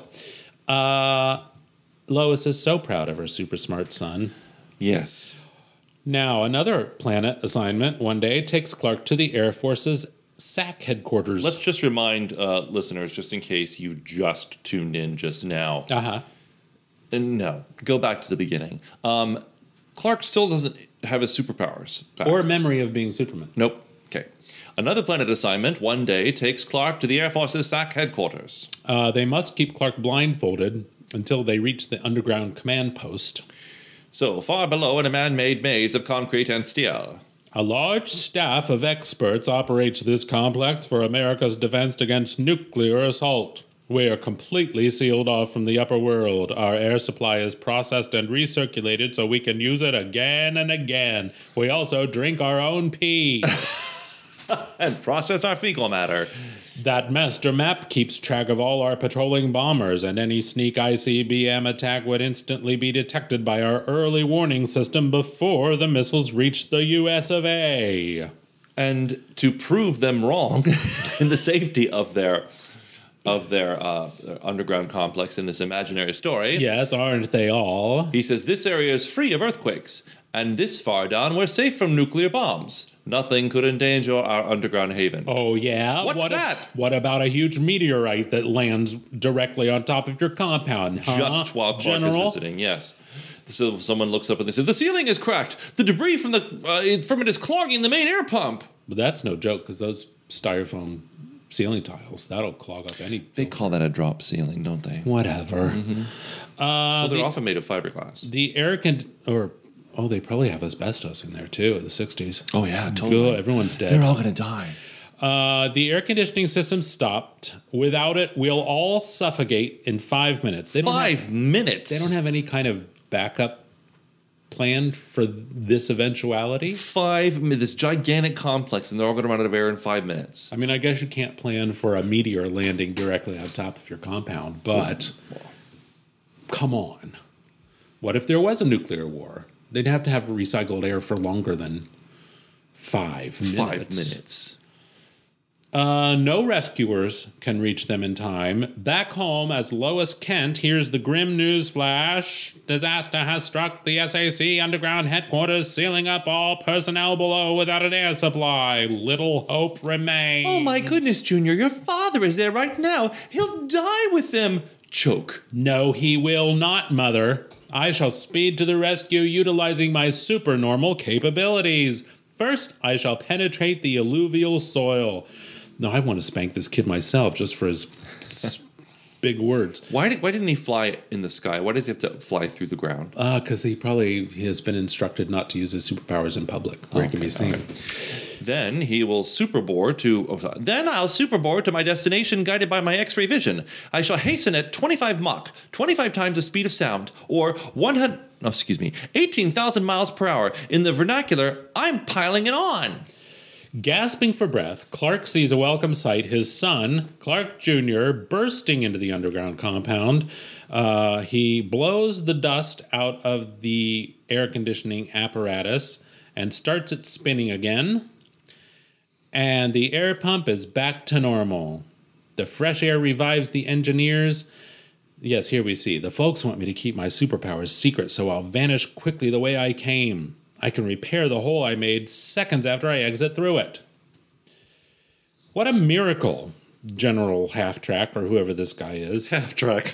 Uh, Lois is so proud of her super smart son. Yes. Now, another planet assignment one day takes Clark to the Air Force's S A C headquarters. Let's just remind uh, listeners, just in case you just tuned in just now. Uh-huh. And no, go back to the beginning. Um, Clark still doesn't have his superpowers back. Or memory of being Superman. Nope. Okay. Another planet assignment one day takes Clark to the Air Force's S A C headquarters. Uh, they must keep Clark blindfolded until they reach the underground command post. So, far below in a man-made maze of concrete and steel. A large staff of experts operates this complex for America's defense against nuclear assault. We are completely sealed off from the upper world. Our air supply is processed and recirculated so we can use it again and again. We also drink our own pee. And process our fecal matter. That master map keeps track of all our patrolling bombers, and any sneak I C B M attack would instantly be detected by our early warning system before the missiles reach the U S of A. And to prove them wrong in the safety of their of their uh, underground complex in this imaginary story, Yes, aren't they all? he says this area is free of earthquakes. And this far down, we're safe from nuclear bombs. Nothing could endanger our underground haven. Oh, yeah? What's what that? A, what about a huge meteorite that lands directly on top of your compound? Huh? Just while Clark General? is visiting, yes. So someone looks up and they say, the ceiling is cracked. The debris from the uh, from it is clogging the main air pump. But that's no joke, because those styrofoam ceiling tiles, that'll clog up any... They call that a drop ceiling, don't they? Whatever. Mm-hmm. Uh, well, they're the, often made of fiberglass. The air con... Or, oh, they probably have asbestos in there, too, in the sixties. Oh, yeah, totally. Good, everyone's dead. They're all going to die. Uh, the air conditioning system stopped. Without it, we'll all suffocate in five minutes. They Five don't have, minutes? They don't have any kind of backup planned for this eventuality. Five minutes. This gigantic complex, and they're all going to run out of air in five minutes. I mean, I guess you can't plan for a meteor landing directly on top of your compound, but come on. What if there was a nuclear war? They'd have to have recycled air for longer than five minutes. Five minutes. Uh, no rescuers can reach them in time. Back home, as Lois Kent hears the grim news flash, disaster has struck the S A C underground headquarters, sealing up all personnel below without an air supply. Little hope remains. Oh my goodness, Junior, your father is there right now. He'll die with them. Choke. No, he will not, Mother. I shall speed to the rescue utilizing my supernormal capabilities. First, I shall penetrate the alluvial soil. No, I want to spank this kid myself just for his big words. Why did, why didn't he fly in the sky? Why does he have to fly through the ground? Uh, because he probably has been instructed not to use his superpowers in public where Okay, he can be seen. okay. Then he will superboard to. Oh, sorry. Then I'll superboard to my destination, guided by my X-ray vision. I shall hasten at twenty-five Mach, twenty-five times the speed of sound, or one hundred. Oh, excuse me, eighteen thousand miles per hour. In the vernacular, I'm piling it on. Gasping for breath, Clark sees a welcome sight. His son, Clark Junior, bursting into the underground compound. Uh, he blows the dust out of the air conditioning apparatus and starts it spinning again. And the air pump is back to normal. The fresh air revives the engineers. Yes, here we see. The folks want me to keep my superpowers secret, so I'll vanish quickly the way I came. I can repair the hole I made seconds after I exit through it. What a miracle, General Half-Track, or whoever this guy is. Half-Track.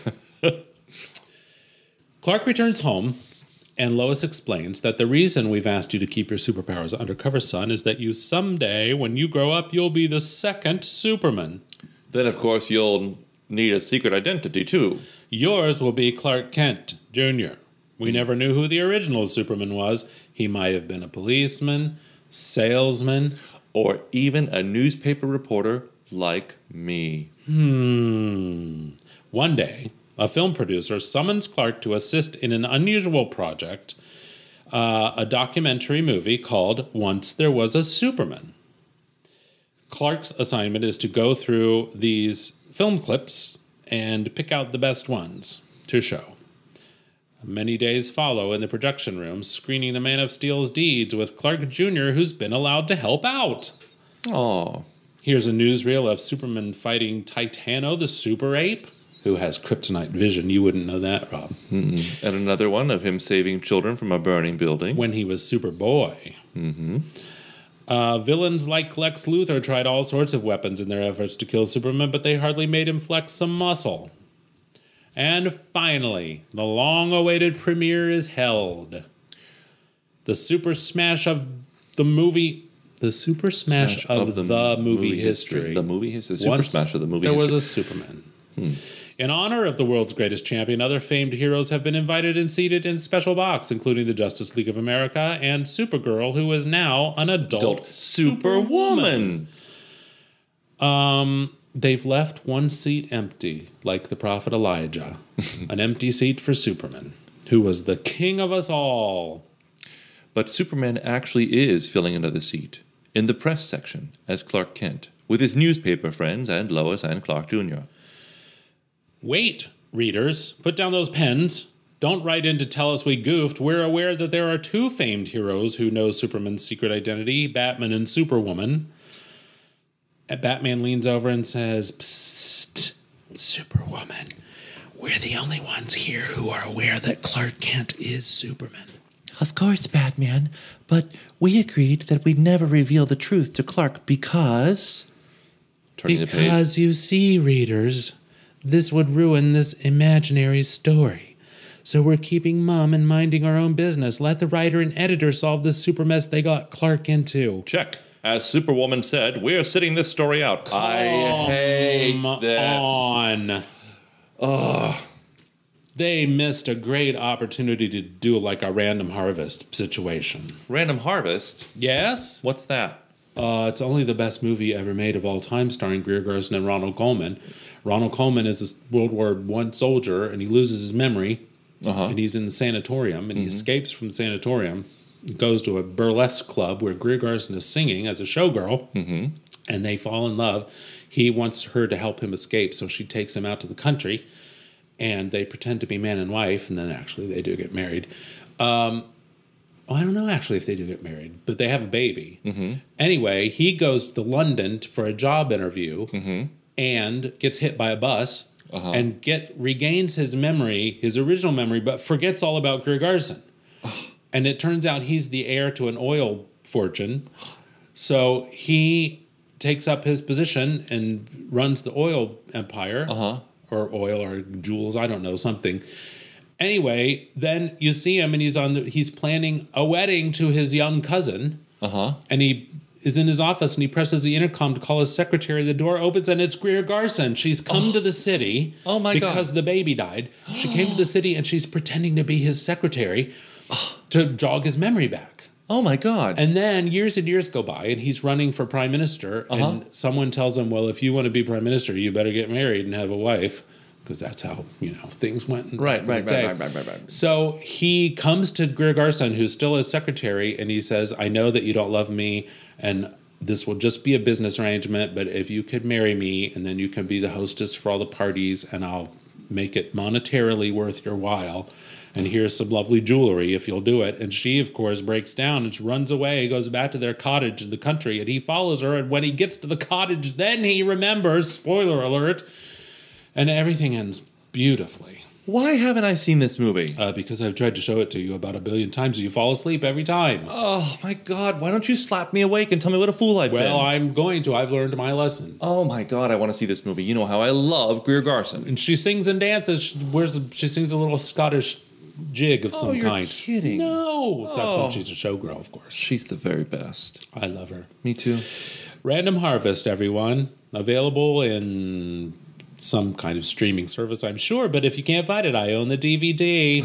Clark returns home, and Lois explains that the reason we've asked you to keep your superpowers undercover, son, is that you someday, when you grow up, you'll be the second Superman. Then, of course, you'll need a secret identity, too. Yours will be Clark Kent, Junior We never knew who the original Superman was. He might have been a policeman, salesman, or even a newspaper reporter like me. Hmm. One day, a film producer summons Clark to assist in an unusual project, uh, a documentary movie called Once There Was a Superman. Clark's assignment is to go through these film clips and pick out the best ones to show. Many days follow in the production room, screening the Man of Steel's deeds with Clark Junior, who's been allowed to help out. Oh. Here's a newsreel of Superman fighting Titano, the super ape, who has kryptonite vision. You wouldn't know that, Rob. Mm-mm. And another one of him saving children from a burning building. When he was Superboy. Mm-hmm. Uh, villains like Lex Luthor tried all sorts of weapons in their efforts to kill Superman, but they hardly made him flex some muscle. And finally, the long-awaited premiere is held. The Super Smash of the movie... The Super Smash, Smash of, of the, the movie, movie history. history. The movie history. The Super Once Smash of the movie there history. There was a Superman. Hmm. In honor of the world's greatest champion, other famed heroes have been invited and seated in special box, including the Justice League of America and Supergirl, who is now an adult, adult Superwoman. Um... They've left one seat empty, like the prophet Elijah. An empty seat for Superman, who was the king of us all. But Superman actually is filling another seat, in the press section, as Clark Kent, with his newspaper friends and Lois and Clark Junior Wait, readers, put down those pens. Don't write in to tell us we goofed. We're aware that there are two famed heroes who know Superman's secret identity, Batman and Superwoman. Batman leans over and says, Psst, Superwoman, we're the only ones here who are aware that Clark Kent is Superman. Of course, Batman. But we agreed that we'd never reveal the truth to Clark because... Turning the page. Because you see, readers, this would ruin this imaginary story. So we're keeping mum and minding our own business. Let the writer and editor solve this super mess they got Clark into. Check. As Superwoman said, we're sitting this story out. I hate Come this. on. Ugh. They missed a great opportunity to do like a random harvest situation. Random Harvest? Yes? What's that? Uh, it's only the best movie ever made of all time, starring Greer Garson and Ronald Colman. Ronald Colman is a World War One soldier, and he loses his memory, Uh-huh. and he's in the sanatorium, and he escapes from the sanatorium, goes to a burlesque club where Greer Garson is singing as a showgirl, Mm-hmm. and they fall in love. He wants her to help him escape, so she takes him out to the country, and they pretend to be man and wife, and then actually they do get married. Um, well, I don't know actually if they do get married, but they have a baby. Mm-hmm. Anyway, he goes to London for a job interview Mm-hmm. and gets hit by a bus Uh-huh. and get regains his memory, his original memory, but forgets all about Greer Garson. And it turns out he's the heir to an oil fortune. So he takes up his position and runs the oil empire. Uh-huh. Or oil or jewels, I don't know, something. Anyway, then you see him and he's on the, he's planning a wedding to his young cousin. Uh-huh. And he is in his office and he presses the intercom to call his secretary. The door opens and it's Greer Garson. She's come to the city Oh, my God. because the baby died. She came to the city and she's pretending to be his secretary to jog his memory back. Oh, my God. And then years and years go by and he's running for prime minister. Uh-huh. And someone tells him, well, if you want to be prime minister, you better get married and have a wife. Because that's how, you know, things went. in- Right, in right, the right, day. right, right, right, right. So he comes to Greer Garson, who's still his secretary, and he says, I know that you don't love me, and this will just be a business arrangement, but if you could marry me, and then you can be the hostess for all the parties, and I'll make it monetarily worth your while. And here's some lovely jewelry if you'll do it. And she, of course, breaks down and she runs away, goes back to their cottage in the country, and he follows her. And when he gets to the cottage, then he remembers, spoiler alert, and everything ends beautifully. Why haven't I seen this movie? Uh, because I've tried to show it to you about a billion times, and you fall asleep every time. Oh, my God. Why don't you slap me awake and tell me what a fool I've been? Well, I'm going to. I've learned my lesson. Oh, my God. I want to see this movie. You know how I love Greer Garson. And she sings and dances. She, wears a, she sings a little Scottish jig of Oh, some you're kind. kidding. No. That's Oh. when she's a showgirl, of course. She's the very best. I love her. Me too. Random Harvest, everyone. Available in some kind of streaming service, I'm sure. But if you can't find it, I own the D V D.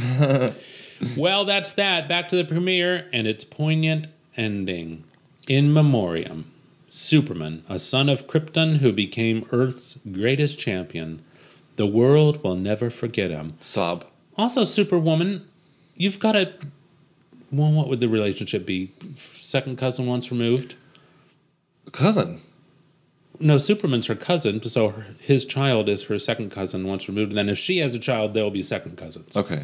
Well, that's that. Back to the premiere and its poignant ending. In memoriam, Superman, a son of Krypton who became Earth's greatest champion. The world will never forget him. Sob. Also, Superwoman, you've got a... Well, what would the relationship be? Second cousin once removed? Cousin. No, Superman's her cousin, so her, his child is her second cousin once removed. And then if she has a child, they'll be second cousins. Okay.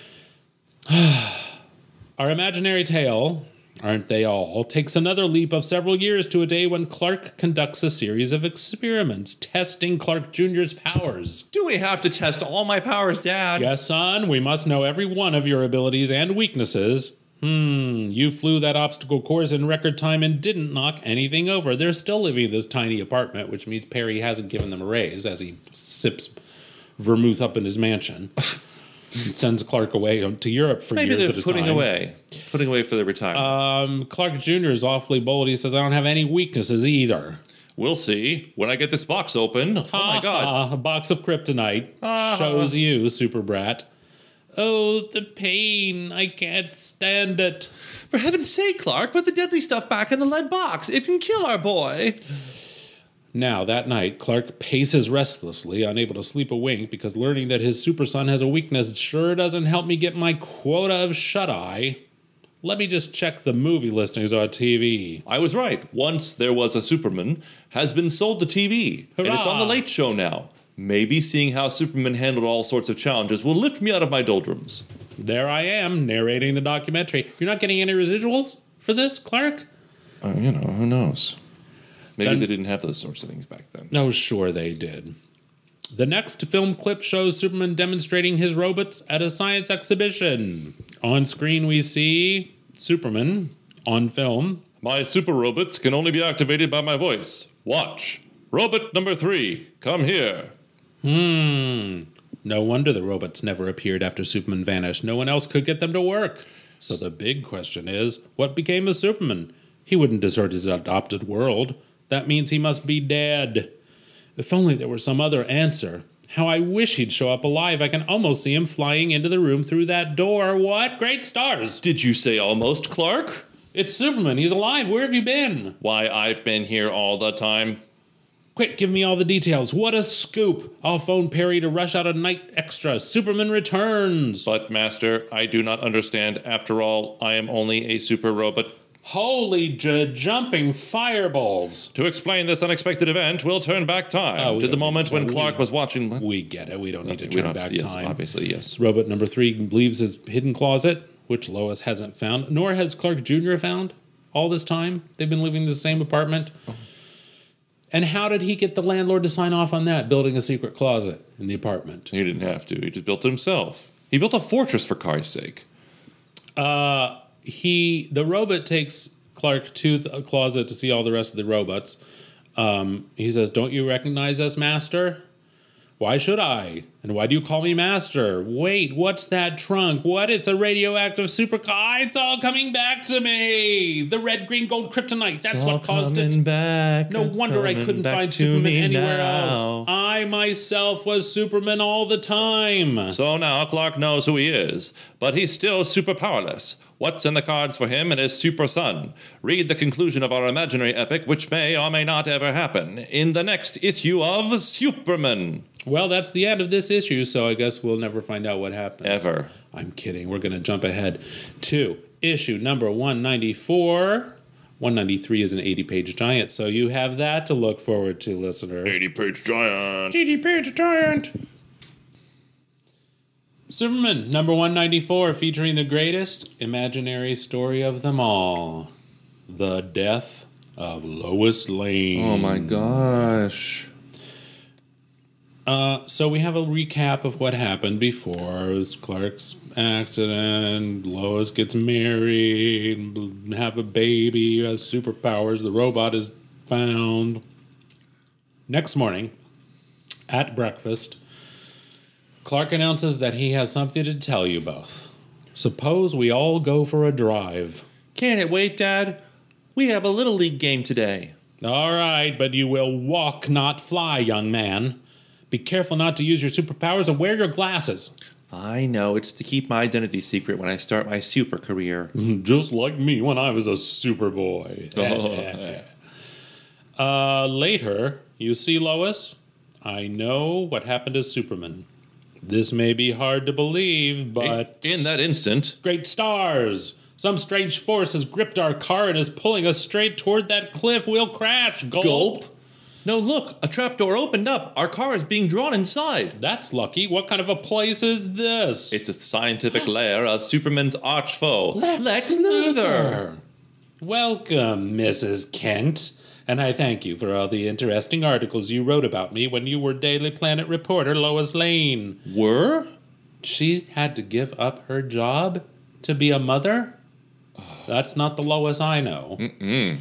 Our imaginary tale, aren't they all, takes another leap of several years to a day when Clark conducts a series of experiments, testing Clark Junior's powers. Do we have to test all my powers, Dad? Yes, son, we must know every one of your abilities and weaknesses. Hmm, you flew that obstacle course in record time and didn't knock anything over. They're still living in this tiny apartment, which means Perry hasn't given them a raise as he sips vermouth up in his mansion. And sends Clark away to Europe for Maybe years they're at a putting time. away. Putting away for the retirement. Um, Clark Junior is awfully bold. He says, I don't have any weaknesses either. We'll see when I get this box open. Oh, my God. Ah, a box of kryptonite shows you, Super Brat. Oh, the pain. I can't stand it. For heaven's sake, Clark, put the deadly stuff back in the lead box. It can kill our boy. Now, that night, Clark paces restlessly, unable to sleep a wink, because learning that his super son has a weakness sure doesn't help me get my quota of shut-eye. Let me just check the movie listings on T V. I was right. Once There Was a Superman has been sold to T V. And it's on the Hurrah! Late Show now. Maybe seeing how Superman handled all sorts of challenges will lift me out of my doldrums. There I am, narrating the documentary. You're not getting any residuals for this, Clark? Uh, you know, who knows? Maybe Then- they didn't have those sorts of things back then. No, sure they did. The next film clip shows Superman demonstrating his robots at a science exhibition. On screen, we see Superman on film. My super robots can only be activated by my voice. Watch. Robot number three, come here. Hmm. No wonder the robots never appeared after Superman vanished. No one else could get them to work. So the big question is, what became of Superman? He wouldn't desert his adopted world. That means he must be dead. If only there were some other answer. How I wish he'd show up alive. I can almost see him flying into the room through that door. What great stars! Did you say almost, Clark? It's Superman. He's alive. Where have you been? Why, I've been here all the time. Quick, give me all the details. What a scoop. I'll phone Perry to rush out a night extra. Superman returns. But, Master, I do not understand. After all, I am only a super robot. Holy j- jumping fireballs. To explain this unexpected event, we'll turn back time Oh, we to the don't moment need when to. Clark We- was watching. What? We get it. We don't need Okay, to we turn don't- back yes, time. obviously, yes. Robot number three leaves his hidden closet, which Lois hasn't found, nor has Clark Junior found all this time. They've been living in the same apartment. Oh. And how did he get the landlord to sign off on that, building a secret closet in the apartment? He didn't have to. He just built it himself. He built a fortress for Christ's sake. Uh, he the robot takes Clark to the closet to see all the rest of the robots. Um, he says, "Don't you recognize us, Master? Why should I? And why do you call me Master? Wait, what's that trunk? What? It's a radioactive supercar. It's all coming back to me. The red, green, gold kryptonite. That's what caused it. Back, No wonder I couldn't find Superman anywhere else. I myself was Superman all the time." So now Clark knows who he is, but he's still super powerless. What's in the cards for him and his super son? Read the conclusion of our imaginary epic, which may or may not ever happen, in the next issue of Superman. Well, that's the end of this issue, so I guess we'll never find out what happens. Ever. I'm kidding. We're going to jump ahead to issue number one ninety-four. one ninety-three is an eighty-page giant, so you have that to look forward to, listener. eighty-page giant. eighty-page giant. Superman, number one ninety-four, featuring the greatest imaginary story of them all. The death of Lois Lane. Oh my gosh. Uh, so we have a recap of what happened before. It was Clark's accident, Lois gets married, have a baby, has superpowers, the robot is found. Next morning, at breakfast, Clark announces that he has something to tell you both. Suppose we all go for a drive. Can't it wait, Dad? We have a Little League game today. All right, but you will walk, not fly, young man. Be careful not to use your superpowers and wear your glasses. I know, it's to keep my identity secret when I start my super career. Just like me when I was a superboy. uh, later, you see, Lois, I know what happened to Superman. This may be hard to believe, but... In that instant, Great stars! Some strange force has gripped our car and is pulling us straight toward that cliff. We'll crash. Gulp. Gulp. No, look, a trapdoor opened up. Our car is being drawn inside. That's lucky. What kind of a place is this? it's a scientific lair of Superman's arch foe. Lex Luthor. Welcome, Missus Kent. And I thank you for all the interesting articles you wrote about me when you were Daily Planet reporter Lois Lane. Were? She had to give up her job to be a mother? That's not the Lois I know. Mm-mm.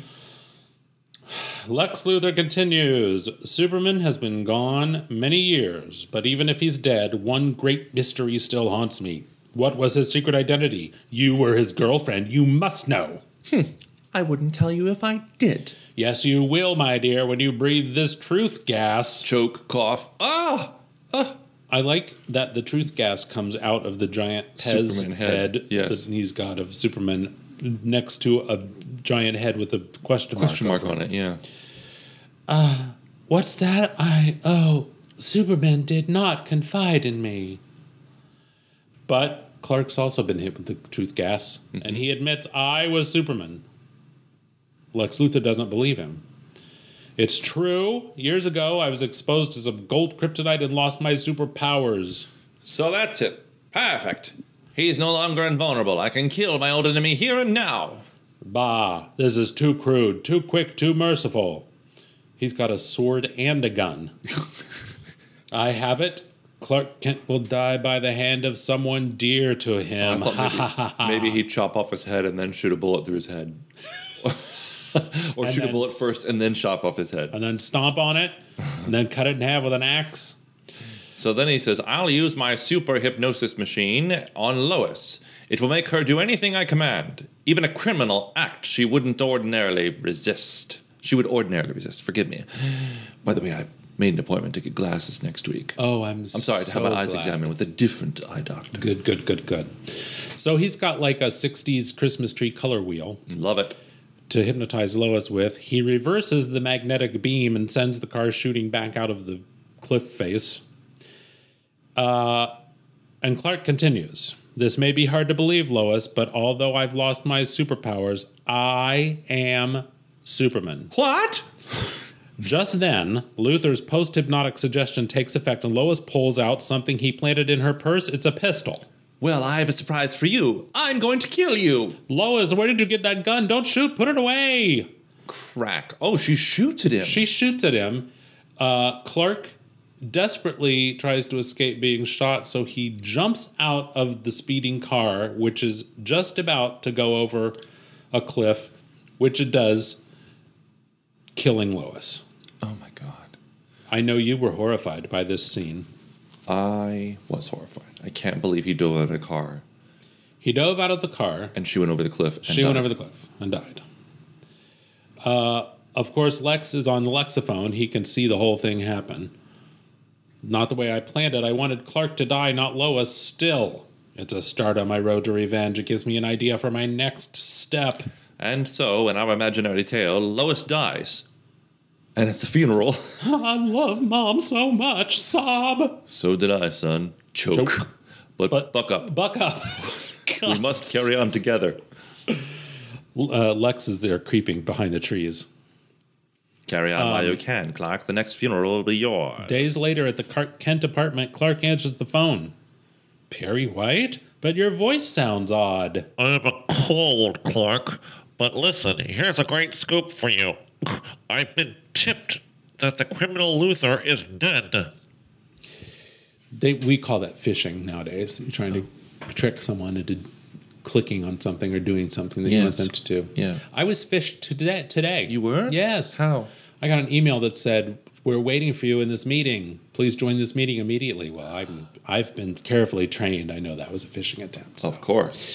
Lex Luthor continues. Superman has been gone many years, but even if he's dead, one great mystery still haunts me. What was his secret identity? You were his girlfriend. You must know. Hm. I wouldn't tell you if I did. Yes, you will, my dear, when you breathe this truth gas. Choke, cough. Ah! Ah! I like that the truth gas comes out of the giant Pez Superman head, head yes. that he's got of Superman next to a giant head with a question mark. Question mark over on it, yeah. What's that? I, oh, Superman did not confide in me. But Clark's also been hit with the truth gas, Mm-hmm. and he admits, I was Superman. Lex Luthor doesn't believe him. It's true. Years ago, I was exposed to some gold kryptonite and lost my superpowers. So that's it. Perfect. He's no longer invulnerable. I can kill my old enemy here and now. Bah, this is too crude, too quick, too merciful. He's got a sword and a gun. I have it. Clark Kent will die by the hand of someone dear to I him. thought maybe, maybe he'd chop off his head and then shoot a bullet through his head. Or And shoot a then bullet s- first and then chop off his head. And then stomp on it, and then cut it in half with an axe. So then he says, I'll use my super hypnosis machine on Lois. It will make her do anything I command. Even a criminal act she wouldn't ordinarily resist. She would ordinarily resist. Forgive me. By the way, I made an appointment to get glasses next week. Oh, I'm I'm sorry to have so my eyes glad. examined with a different eye doctor. Good, good, good, good. So he's got like a sixties Christmas tree color wheel Love it. to hypnotize Lois with. He reverses the magnetic beam and sends the car shooting back out of the cliff face. Uh, and Clark continues. This may be hard to believe, Lois, but although I've lost my superpowers, I am Superman. What? Just then, Luther's post-hypnotic suggestion takes effect and Lois pulls out something he planted in her purse. It's a pistol. Well, I have a surprise for you. I'm going to kill you. Lois, where did you get that gun? Don't shoot. Put it away. Crack. Oh, she shoots at him. She shoots at him. Uh, Clark desperately tries to escape being shot, so he jumps out of the speeding car, which is just about to go over a cliff, which it does, killing Lois. Oh, my God. I know you were horrified by this scene. I was horrified. I can't believe he dove out of a car He dove out of the car. and she went over the cliff. And She went died. over the cliff and died. Uh, of course, Lex is on the Lexophone. He can see the whole thing happen. Not the way I planned it. I wanted Clark to die, not Lois. Still, it's a start on my road to revenge. It gives me an idea for my next step. And so, in our imaginary tale, Lois dies. And at the funeral, I love Mom so much. Sob. so did I, son. Choke. Choke. But, But- buck up. Buck up. We must carry on together. Uh, Lex is there creeping behind the trees. Carry on while you can, Clark. The next funeral will be yours. Days later at the Clark Kent apartment, Clark answers the phone. Perry White? But your voice sounds odd. I'm a cold, Clark. But listen, here's a great scoop for you. I've been tipped that the criminal Luther is dead. They we call that phishing nowadays. You're trying to trick someone into clicking on something or doing something that you want Yes. them to do. Yeah. I was phished today. Today. You were? Yes. How? I got an email that said, "We're waiting for you in this meeting. Please join this meeting immediately." Well, I'm, I've been carefully trained. I know that was a phishing attempt. So. Of course.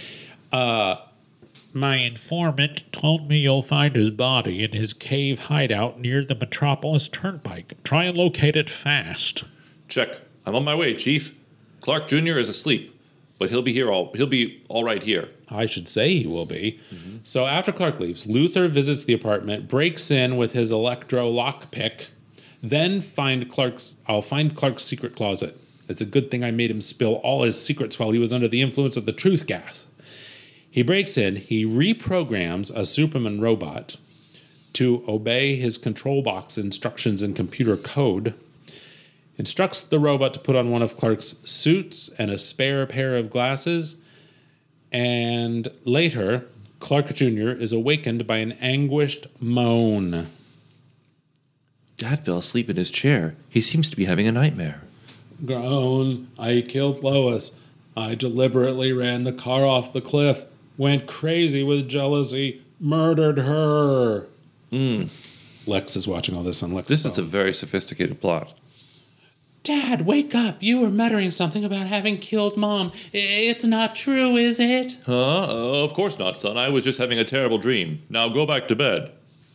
My informant told me you'll find his body in his cave hideout near the Metropolis Turnpike. Try and locate it fast. Check. I'm on my way, Chief. Clark Junior is asleep, but he'll be here all he'll be all right here. I should say he will be. So after Clark leaves, Luther visits the apartment, breaks in with his electro lockpick, then find Clark's. I'll find Clark's secret closet. It's a good thing I made him spill all his secrets while he was under the influence of the truth gas. He breaks in. He reprograms a Superman robot to obey his control box instructions in computer code. Instructs the robot to put on one of Clark's suits and a spare pair of glasses. And later, Clark Junior is awakened by an anguished moan. Dad fell asleep in his chair. He seems to be having a nightmare. Groan, I killed Lois. I deliberately ran the car off the cliff, went crazy with jealousy, murdered her. Lex is watching all this on Lex's This is a phone. very sophisticated plot. Dad, wake up. You were muttering something about having killed Mom. It's not true, is it? Huh? Uh, of course not, son. I was just having a terrible dream. Now go back to bed.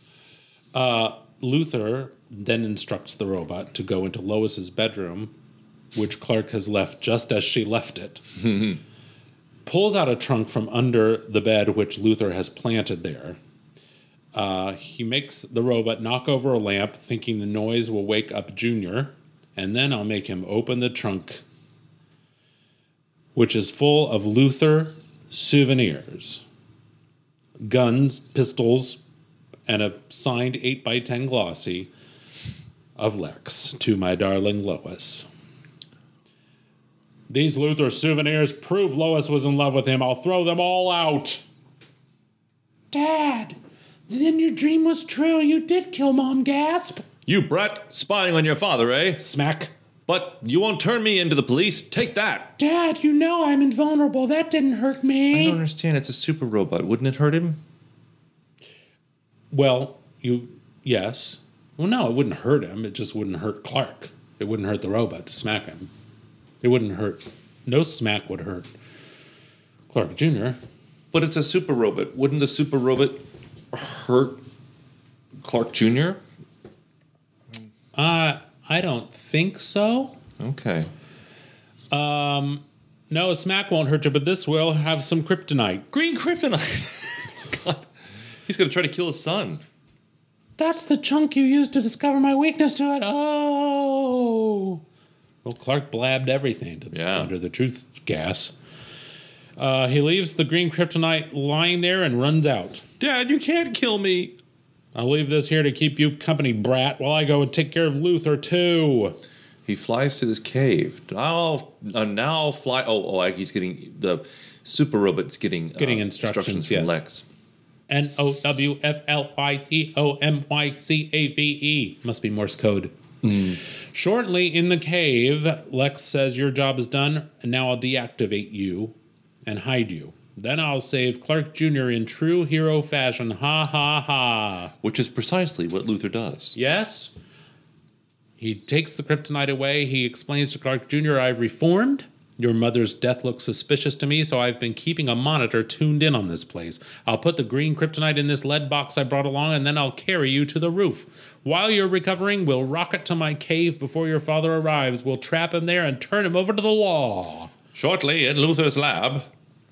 Luther then instructs the robot to go into Lois's bedroom, which Clark has left just as she left it. Pulls out a trunk from under the bed, which Luther has planted there. Uh, he makes the robot knock over a lamp, thinking the noise will wake up Junior, and then I'll make him open the trunk, which is full of Luther souvenirs. Guns, pistols, and a signed eight by ten glossy of Lex to my darling Lois. These Luther souvenirs prove Lois was in love with him. I'll throw them all out. Dad, then your dream was true. You did kill Mom, gasp. You brat! Spying on your father, eh? Smack. But you won't turn me into the police. Take that. Dad, you know I'm invulnerable. That didn't hurt me. I don't understand. It's a super robot. Wouldn't it hurt him? Well, you, yes. Well, no, it wouldn't hurt him. It just wouldn't hurt Clark. It wouldn't hurt the robot to smack him. It wouldn't hurt. No smack would hurt Clark Junior But it's a super robot. Wouldn't the super robot hurt Clark Junior? Uh, I don't think so. Okay. Um, no, a smack won't hurt you, but this will have some kryptonite. Green kryptonite. God. He's going to try to kill his son. That's the chunk you used to discover my weakness to it. Oh. Well, Clark blabbed everything to, Yeah. under the truth gas. Uh, he leaves the green kryptonite lying there and runs out. Dad, you can't kill me. I'll leave this here to keep you company, brat, while I go and take care of Luther, too. He flies to this cave. Now, uh, now fly. Oh, oh, he's getting the super robot's getting Getting uh, instructions, from yes. Lex. N O W F L Y T O M Y C A V E. Must be Morse code. Mm. Shortly in the cave, Lex says your job is done, and now I'll deactivate you and hide you. Then I'll save Clark Junior in true hero fashion. Ha ha ha. Which is precisely what Luther does. Yes? He takes the kryptonite away. He explains to Clark Junior, I've reformed. Your mother's death looks suspicious to me, so I've been keeping a monitor tuned in on this place. I'll put the green kryptonite in this lead box I brought along, and then I'll carry you to the roof. While you're recovering, we'll rocket to my cave before your father arrives. We'll trap him there and turn him over to the law. Shortly at Luther's lab.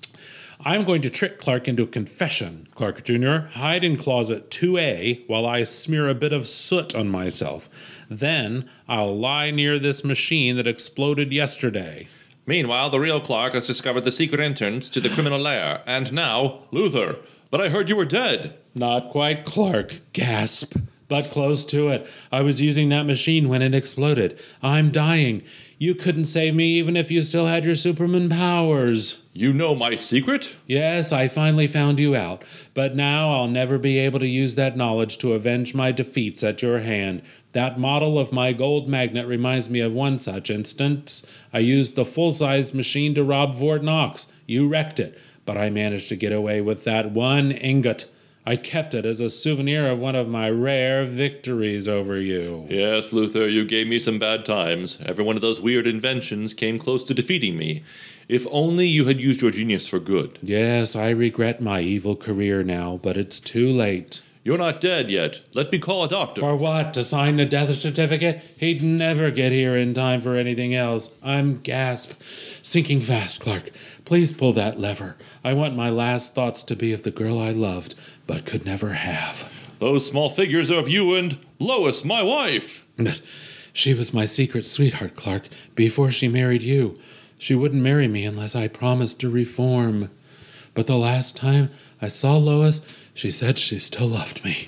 I'm going to trick Clark into a confession. Clark Junior, hide in closet two A while I smear a bit of soot on myself. Then I'll lie near this machine that exploded yesterday. Meanwhile, the real Clark has discovered the secret entrance to the criminal lair. And now, Luther. But I heard you were dead. Not quite Clark. Gasp. But close to it. I was using that machine when it exploded. I'm dying. You couldn't save me even if you still had your Superman powers. You know my secret? Yes, I finally found you out. But now I'll never be able to use that knowledge to avenge my defeats at your hand. That model of my gold magnet reminds me of one such instance. I used the full-size machine to rob Fort Knox. You wrecked it, but I managed to get away with that one ingot. I kept it as a souvenir of one of my rare victories over you. Yes, Luther, you gave me some bad times. Every one of those weird inventions came close to defeating me. If only you had used your genius for good. Yes, I regret my evil career now, but it's too late. You're not dead yet. Let me call a doctor. For what? To sign the death certificate? He'd never get here in time for anything else. I'm gasp. Sinking fast, Clark. Please pull that lever. I want my last thoughts to be of the girl I loved, but could never have. Those small figures are of you and Lois, my wife. But she was my secret sweetheart, Clark, before she married you. She wouldn't marry me unless I promised to reform. But the last time I saw Lois, she said she still loved me.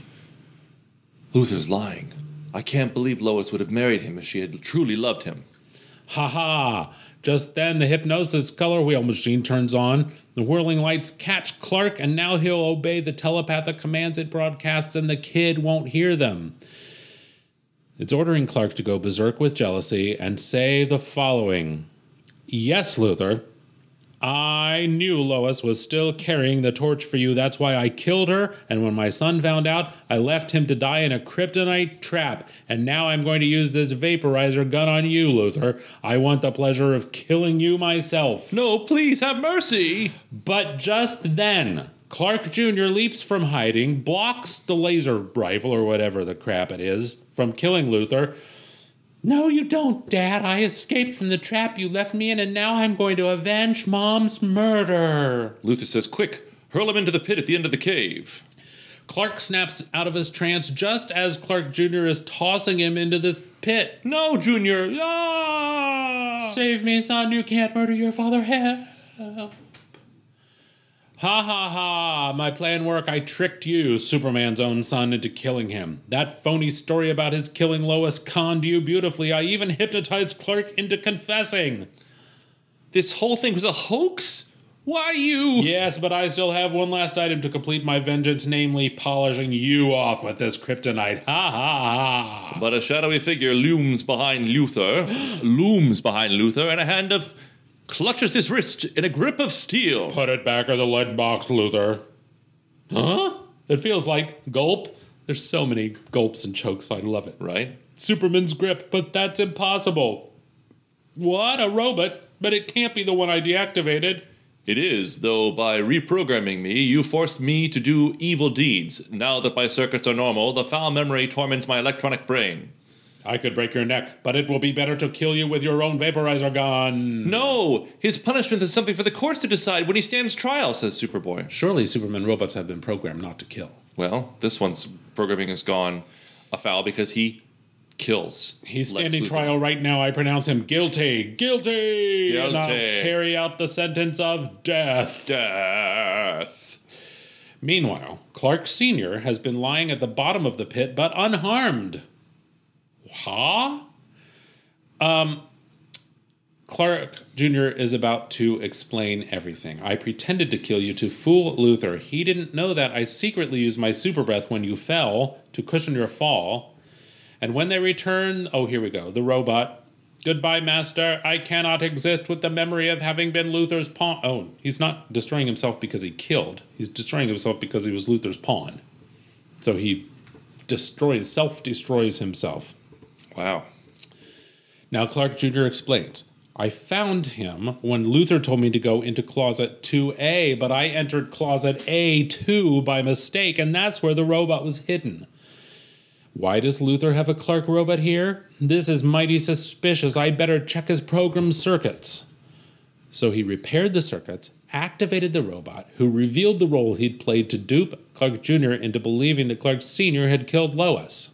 Luther's lying. I can't believe Lois would have married him if she had truly loved him. Ha ha! Just then, the hypnosis color wheel machine turns on. The whirling lights catch Clark, and now he'll obey the telepathic commands it broadcasts, and the kid won't hear them. It's ordering Clark to go berserk with jealousy and say the following. Yes, Luther. I knew Lois was still carrying the torch for you. That's why I killed her, and when my son found out, I left him to die in a kryptonite trap. And now I'm going to use this vaporizer gun on you, Luther. I want the pleasure of killing you myself. No, please have mercy. But just then, Clark Junior leaps from hiding, blocks the laser rifle, or whatever the crap it is, from killing Luther. No, you don't, Dad. I escaped from the trap you left me in, and now I'm going to avenge Mom's murder. Luther says, quick, hurl him into the pit at the end of the cave. Clark snaps out of his trance just as Clark Junior is tossing him into this pit. No, Junior. Ah! Save me, son. You can't murder your father. Help. Ha ha ha, my plan worked. I tricked you, Superman's own son, into killing him. That phony story about his killing Lois conned you beautifully. I even hypnotized Clark into confessing. This whole thing was a hoax? Why you? Yes, but I still have one last item to complete my vengeance, namely polishing you off with this kryptonite. Ha ha ha. But a shadowy figure looms behind Luther, looms behind Luther, and a hand of clutches his wrist in a grip of steel. Put it back in the lead box, Luther. Huh? It feels like gulp. There's so many gulps and chokes. I love it. Right? Superman's grip, but that's impossible. What? A robot? But it can't be the one I deactivated. It is, though by reprogramming me, you forced me to do evil deeds. Now that my circuits are normal, the foul memory torments my electronic brain. I could break your neck, but it will be better to kill you with your own vaporizer gun. No! His punishment is something for the courts to decide when he stands trial, says Superboy. Surely Superman robots have been programmed not to kill. Well, this one's programming has gone afoul because he kills. He's Lex standing Luthor. trial right now. I pronounce him guilty. Guilty! Guilty. And I'll carry out the sentence of death. Death. Meanwhile, Clark Senior has been lying at the bottom of the pit, but unharmed. Huh? Um, Clark Junior is about to explain everything. I pretended to kill you to fool Luther. He didn't know that I secretly used my super breath when you fell to cushion your fall. And when they return, oh, here we go, the robot. Goodbye, Master. I cannot exist with the memory of having been Luther's pawn. Oh, he's not destroying himself because he killed. He's destroying himself because he was Luther's pawn. So he destroys, self-destroys himself. Wow. Now Clark Junior explains, I found him when Luther told me to go into closet two A, but I entered closet A two by mistake, and that's where the robot was hidden. Why does Luther have a Clark robot here? This is mighty suspicious. I better check his program circuits. So he repaired the circuits, activated the robot, who revealed the role he'd played to dupe Clark Junior into believing that Clark Senior had killed Lois.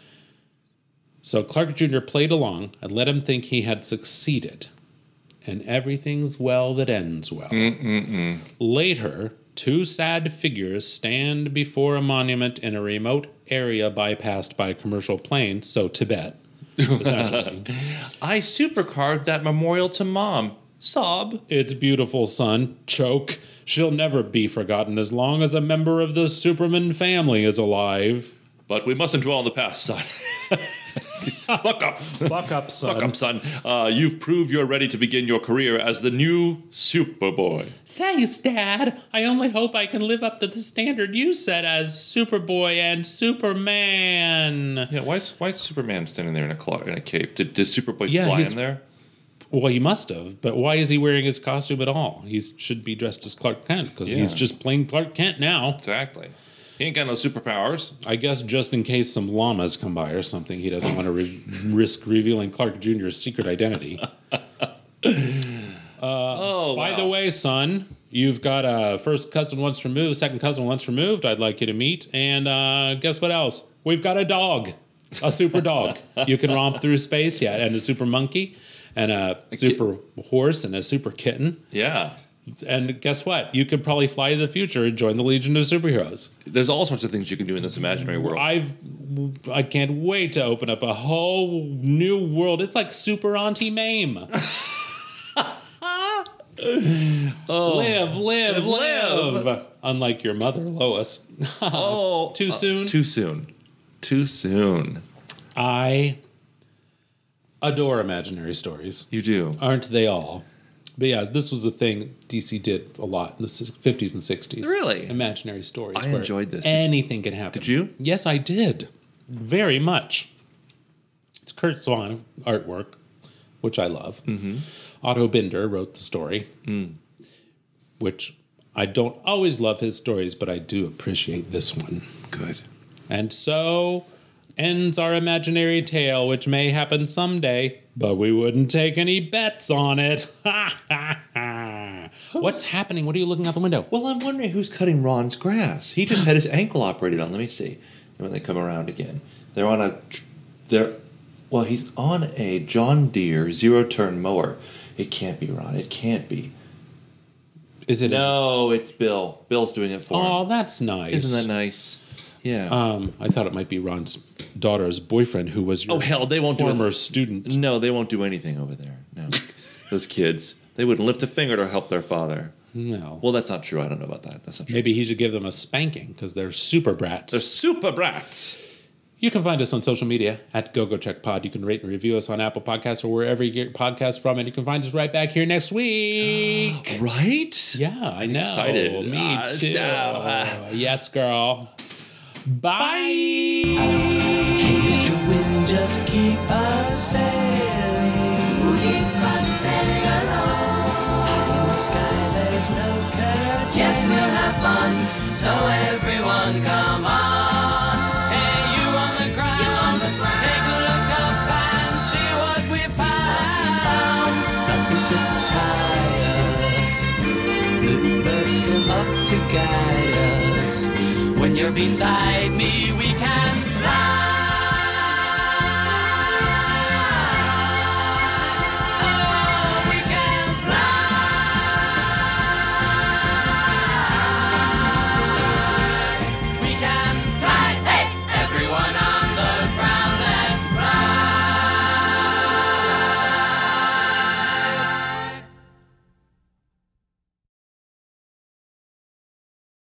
So Clark Junior played along and let him think he had succeeded. And everything's well that ends well. Mm-mm-mm. Later, two sad figures stand before a monument in a remote area bypassed by a commercial plane, so Tibet, essentially. I supercarved that memorial to Mom. Sob. It's beautiful, son. Choke. She'll never be forgotten as long as a member of the Superman family is alive. But we mustn't dwell on the past, son. Buck up. Buck up, son. Buck up, son. Uh, you've proved you're ready to begin your career as the new Superboy. Thanks, Dad. I only hope I can live up to the standard you set as Superboy and Superman. Yeah, why is, why is Superman standing there in a clo- in a cape? Did, did Superboy Yeah, fly he's- in there? Well, he must have, but why is he wearing his costume at all? He should be dressed as Clark Kent, because he's Yeah. just plain Clark Kent now. Exactly. He ain't got no superpowers. I guess just in case some llamas come by or something, he doesn't want to re- risk revealing Clark Junior's secret identity. Oh, By wow. the way, son, you've got a first cousin once removed, second cousin once removed I'd like you to meet. And uh, guess what else? We've got a dog, a super dog. You can romp through space, yeah, and a super monkey, and a super horse, and a super kitten. Yeah. And guess what? You could probably fly to the future and join the Legion of Superheroes. There's all sorts of things you can do in this imaginary world. I've I can't wait to open up a whole new world. It's like Super Auntie Mame. oh. Live, live, Live. live. Unlike your mother, Lois. Oh. Too soon? Too soon. Too soon. I adore imaginary stories. You do. Aren't they all? But yeah, this was a thing D C did a lot in the fifties and sixties. Really? Imaginary stories. I where enjoyed this. Did you- Anything can happen. Did you? Yes, I did. Very much. It's Kurt Swan artwork, which I love. Mm-hmm. Otto Binder wrote the story, Mm. which I don't always love his stories, but I do appreciate this one. Good. And so ends our imaginary tale, which may happen someday, but we wouldn't take any bets on it. What's happening? What are you looking out the window? Well, I'm wondering who's cutting Ron's grass. He just had his ankle operated on. Let me see. And when they come around again, they're on a, they're, well, he's on a John Deere zero-turn mower. It can't be Ron. It can't be. Is it? No, it's Bill. Bill's doing it for Oh, him. that's nice. Isn't that nice? Yeah. Um, I thought it might be Ron's daughter's boyfriend, who was your Oh, hell, they won't do former it. student. No, they won't do anything over there. No. Those kids, they wouldn't lift a finger to help their father. No. Well, that's not true. I don't know about that. That's not true. Maybe he should give them a spanking because they're super brats. They're super brats. You can find us on social media at GoGoCheckPod. You can rate and review us on Apple Podcasts or wherever you get podcasts from. And you can find us right back here next week. Right? Yeah, I know. excited. Me Ah, too. ah. Yes, girl. Bye. East wind, just keep us sailing. Keep us sailing along. High in the sky, there's no curtain. Yes, we'll have fun. So everyone, come on. Hey, you on the ground. You on the ground. Take a look up and see what we found. Nothing to tie us. Bluebirds come up to guide us. When you're beside me, we can fly.